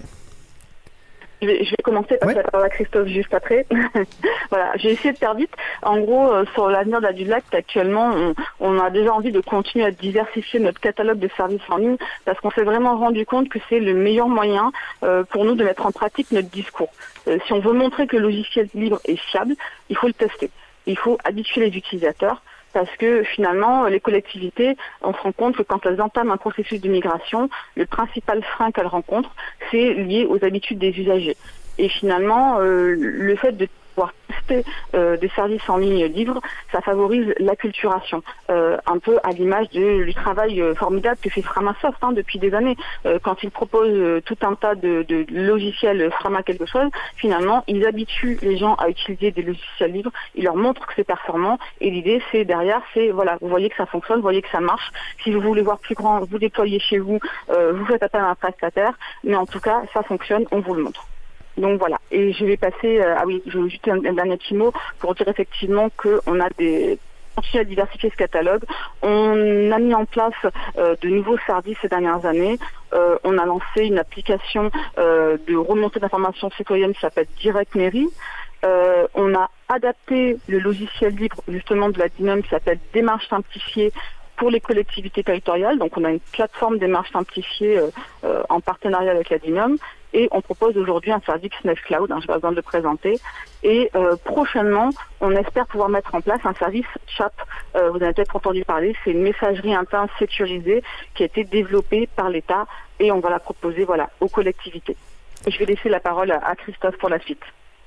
Je vais commencer par la parole à Christophe juste après. Voilà, j'ai essayé de faire vite. En gros, sur l'avenir de la DULAC, actuellement, on a déjà envie de continuer à diversifier notre catalogue de services en ligne parce qu'on s'est vraiment rendu compte que c'est le meilleur moyen pour nous de mettre en pratique notre discours. Si on veut montrer que le logiciel libre est fiable, il faut le tester. Il faut habituer les utilisateurs. Parce que finalement, les collectivités, on se rend compte que quand elles entament un processus de migration, le principal frein qu'elles rencontrent, c'est lié aux habitudes des usagers. Et finalement, le fait de pouvoir tester des services en ligne libres, ça favorise l'acculturation, un peu à l'image du travail formidable que fait Framasoft depuis des années. Quand ils proposent tout un tas de logiciels Frama quelque chose, finalement, ils habituent les gens à utiliser des logiciels libres, ils leur montrent que c'est performant, et l'idée, vous voyez que ça fonctionne, vous voyez que ça marche. Si vous voulez voir plus grand, vous déployez chez vous, vous faites appel à un prestataire, mais en tout cas, ça fonctionne, on vous le montre. Donc voilà, et je vais passer, je vais juste un dernier petit mot pour dire effectivement qu'on a continué à diversifier ce catalogue. On a mis en place de nouveaux services ces dernières années. On a lancé une application de remontée d'informations citoyennes qui s'appelle Direct Mairie. On a adapté le logiciel libre justement de la DINOM qui s'appelle Démarche simplifiée pour les collectivités territoriales. Donc on a une plateforme démarche simplifiée en partenariat avec la DINOM. Et on propose aujourd'hui un service Nextcloud, je n'ai pas besoin de le présenter. Et prochainement, on espère pouvoir mettre en place un service CHAP. Vous avez peut-être entendu parler, c'est une messagerie interne sécurisée qui a été développée par l'État et on va la proposer aux collectivités. Et je vais laisser la parole à Christophe pour la suite.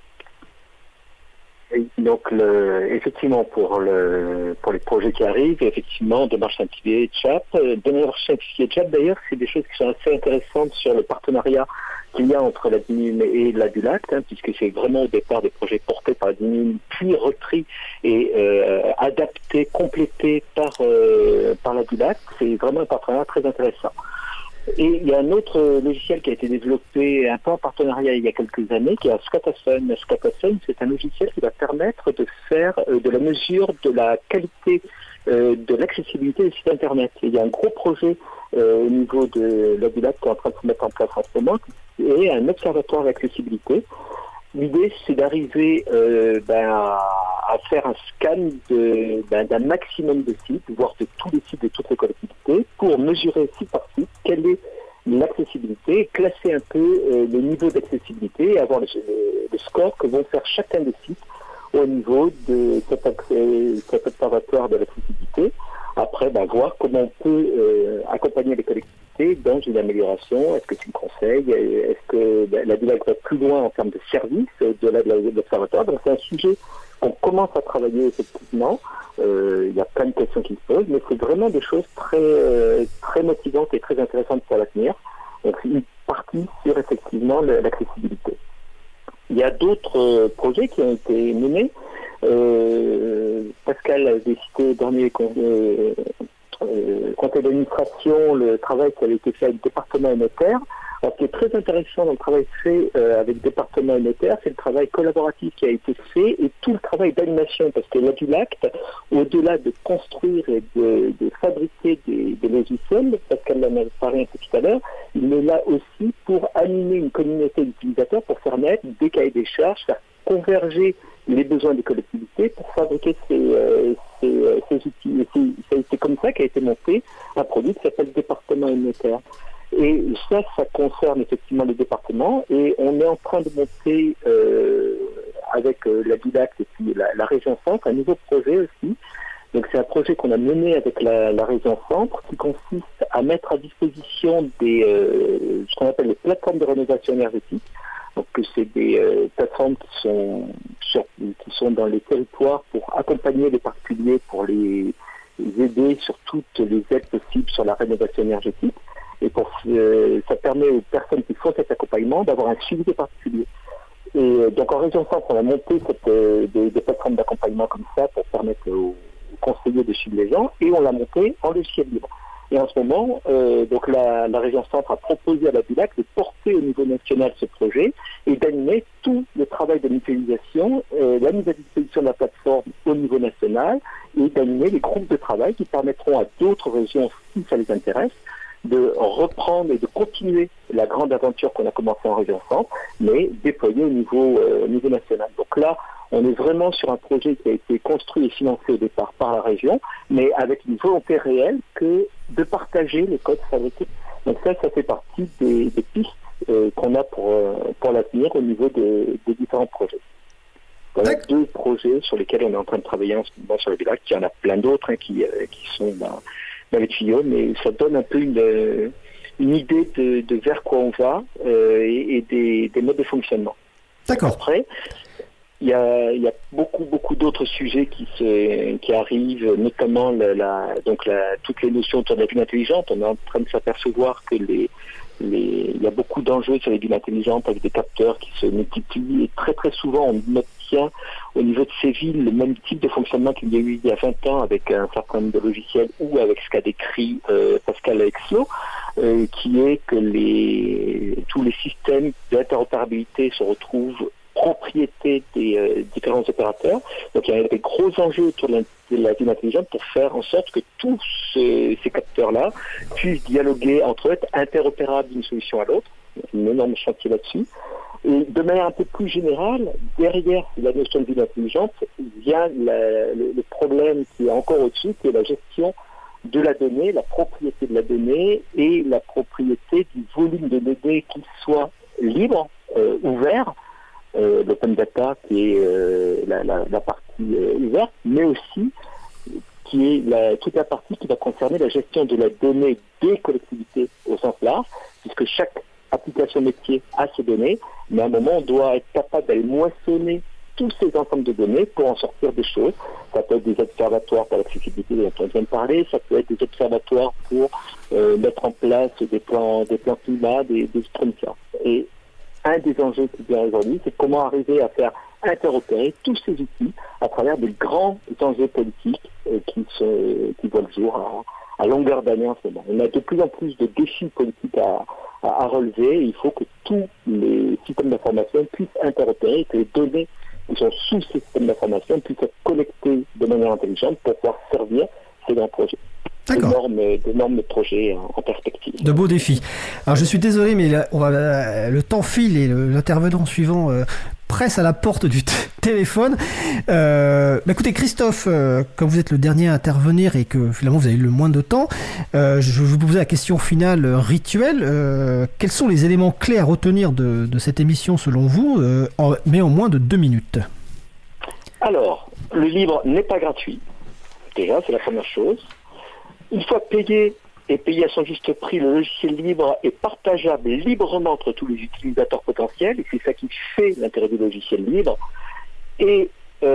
Donc, effectivement, pour les projets qui arrivent, effectivement, démarche simplifiée, CHAP. Démarche simplifiée, CHAP, d'ailleurs, c'est des choses qui sont assez intéressantes sur le partenariat qu'il y a entre la DINUM et la DULAC, puisque c'est vraiment au départ des projets portés par la DINUM, puis repris et adaptés, complétés par la DULAC. C'est vraiment un partenariat très intéressant. Et il y a un autre logiciel qui a été développé un peu en partenariat il y a quelques années, qui est Scataphone. Scataphone, c'est un logiciel qui va permettre de faire de la mesure de la qualité de l'accessibilité des sites Internet. Et il y a un gros projet au niveau de la DULAC qui est en train de se mettre en place en ce moment, et un observatoire d'accessibilité. L'idée, c'est d'arriver à faire un scan d'un maximum de sites, voire de tous les sites de toutes les collectivités, pour mesurer site par site quelle est l'accessibilité, classer un peu le niveau d'accessibilité et avoir le score que vont faire chacun des sites au niveau de cet observatoire de l'accessibilité. Après, voir comment on peut accompagner les collectivités dans une amélioration. Est-ce que tu me conseilles? Est-ce que la DULAC va plus loin en termes de services de l'observatoire? Donc c'est un sujet qu'on commence à travailler effectivement. Il y a plein de questions qui se posent, mais c'est vraiment des choses très motivantes et très intéressantes pour l'avenir. Donc c'est une partie sur effectivement l'accessibilité. Il y a d'autres projets qui ont été menés. Pascal avait cité au dernier conseil d'administration le travail qui avait été fait avec département et notaire. Alors, ce qui est très intéressant dans le travail fait avec département et notaire, c'est le travail collaboratif qui a été fait et tout le travail d'animation, parce que l'Adulacte, au-delà de construire et de fabriquer des logiciels, Pascal en a parlé un peu tout à l'heure, il est là aussi pour animer une communauté d'utilisateurs, pour faire naître des cahiers des charges, faire converger les besoins des collectivités pour fabriquer ces outils. Et c'est comme ça qu'a été monté un produit qui s'appelle Département et notaire. Et ça concerne effectivement les départements, et on est en train de monter avec l'Adulacte et puis la région Centre un nouveau projet aussi. Donc c'est un projet qu'on a mené avec la région Centre qui consiste à mettre à disposition ce qu'on appelle les plateformes de rénovation énergétique. Donc c'est des plateformes qui sont dans les territoires pour accompagner les particuliers, pour les aider sur toutes les aides possibles sur la rénovation énergétique. Et ça permet aux personnes qui font cet accompagnement d'avoir un suivi des particuliers. Et donc en région Centre, on a monté des plateformes d'accompagnement comme ça pour permettre aux conseillers de suivre les gens, et on l'a monté en logiciel libre. Et en ce moment, donc la région Centre a proposé à l'Adulacte de porter au niveau national ce projet et d'animer tout le travail de mutualisation, la mise à disposition de la plateforme au niveau national, et d'animer les groupes de travail qui permettront à d'autres régions, si ça les intéresse, de reprendre et de continuer la grande aventure qu'on a commencée en région Centre, mais déployée au niveau national. Donc là, on est vraiment sur un projet qui a été construit et financé au départ par la région, mais avec une volonté réelle de partager les codes fabriqués. Donc ça fait partie des pistes qu'on a pour l'avenir au niveau des différents projets. Voilà deux projets sur lesquels on est en train de travailler en ce moment sur l'Adulacte. Il y en a plein d'autres qui sont dans les tuyaux, mais ça donne un peu une idée de vers quoi on va et des modes de fonctionnement. D'accord. Après, il y a beaucoup d'autres sujets qui arrivent, notamment toutes les notions autour de la ville intelligente. On est en train de s'apercevoir que il y a beaucoup d'enjeux sur les villes intelligentes avec des capteurs qui se multiplient, et très très souvent on obtient au niveau de ces villes le même type de fonctionnement qu'il y a eu il y a 20 ans avec un certain nombre de logiciels, ou avec ce qu'a décrit Pascal Aixlo, qui est que tous les systèmes d'interopérabilité se retrouvent propriété des différents opérateurs. Donc il y a des gros enjeux autour de la ville intelligente pour faire en sorte que tous ces capteurs-là puissent dialoguer entre eux, être interopérables d'une solution à l'autre. Il y a un énorme chantier là-dessus. Et de manière un peu plus générale, derrière la notion de ville intelligente, vient le problème qui est encore au-dessus, qui est la gestion de la donnée, la propriété de la donnée et la propriété du volume de données qui soit libre, ouvert, l'open data qui est la partie ouverte, mais aussi qui est toute la partie qui va concerner la gestion de la donnée des collectivités au sens large, puisque chaque application métier a ses données, mais à un moment on doit être capable d'aller moissonner tous ces ensembles de données pour en sortir des choses. Ça peut être des observatoires pour l'accessibilité dont on vient de parler, ça peut être des observatoires pour mettre en place des plans climat, des trucs comme ça. Et un des enjeux qui vient aujourd'hui, c'est comment arriver à faire interopérer tous ces outils à travers des grands enjeux politiques qui voient le jour à longueur d'année en ce moment. On a de plus en plus de défis politiques à relever. Il faut que tous les systèmes d'information puissent interopérer, que les données qui sont sous ces systèmes d'information puissent être collectées de manière intelligente pour pouvoir servir ces grands projets. D'énormes projets en perspective. De beaux défis. Alors je suis désolé, mais le temps file et l'intervenant suivant presse à la porte du téléphone. Écoutez Christophe, comme vous êtes le dernier à intervenir et que finalement vous avez eu le moins de temps, je vais vous poser la question finale rituelle. Quels sont les éléments clés à retenir de cette émission selon vous, mais en moins de 2 minutes? Alors, le livre n'est pas gratuit. Déjà, c'est la première chose. Une fois payé à son juste prix, le logiciel libre est partageable librement entre tous les utilisateurs potentiels, et c'est ça qui fait l'intérêt du logiciel libre. Et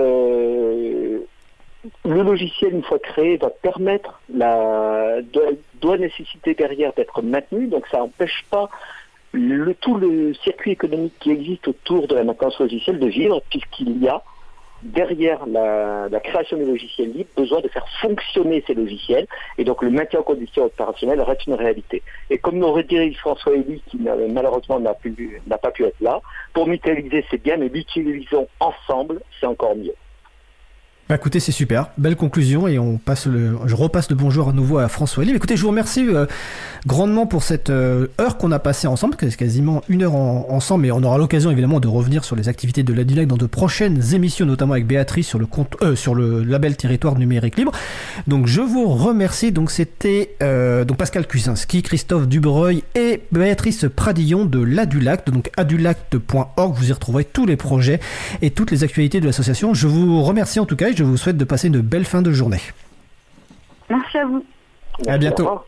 le logiciel, une fois créé, va permettre doit nécessiter derrière d'être maintenu, donc ça n'empêche pas tout le circuit économique qui existe autour de la maintenance logicielle de vivre, puisqu'il y a derrière la création des logiciels libres besoin de faire fonctionner ces logiciels, et donc le maintien en condition opérationnelle reste une réalité. Et comme nous aurait dit François Elie, qui malheureusement n'a pas pu être là, pour mutualiser c'est bien, mais l'utilisons ensemble, c'est encore mieux. Bah écoutez, c'est super, belle conclusion, et je repasse le bonjour à nouveau à François Elie. Écoutez, je vous remercie grandement pour cette heure qu'on a passée ensemble, c'est quasiment 1 heure ensemble, et on aura l'occasion évidemment de revenir sur les activités de l'ADULAC dans de prochaines émissions, notamment avec Béatrice sur le label Territoire Numérique Libre. Donc je vous remercie. Donc c'était donc Pascal Kuczynski, Christophe Dubreuil et Béatrice Pradillon de l'ADULAC, donc adulact.org. Vous y retrouverez tous les projets et toutes les actualités de l'association. Je vous remercie en tout cas. Je vous souhaite de passer une belle fin de journée. Merci à vous. À bientôt.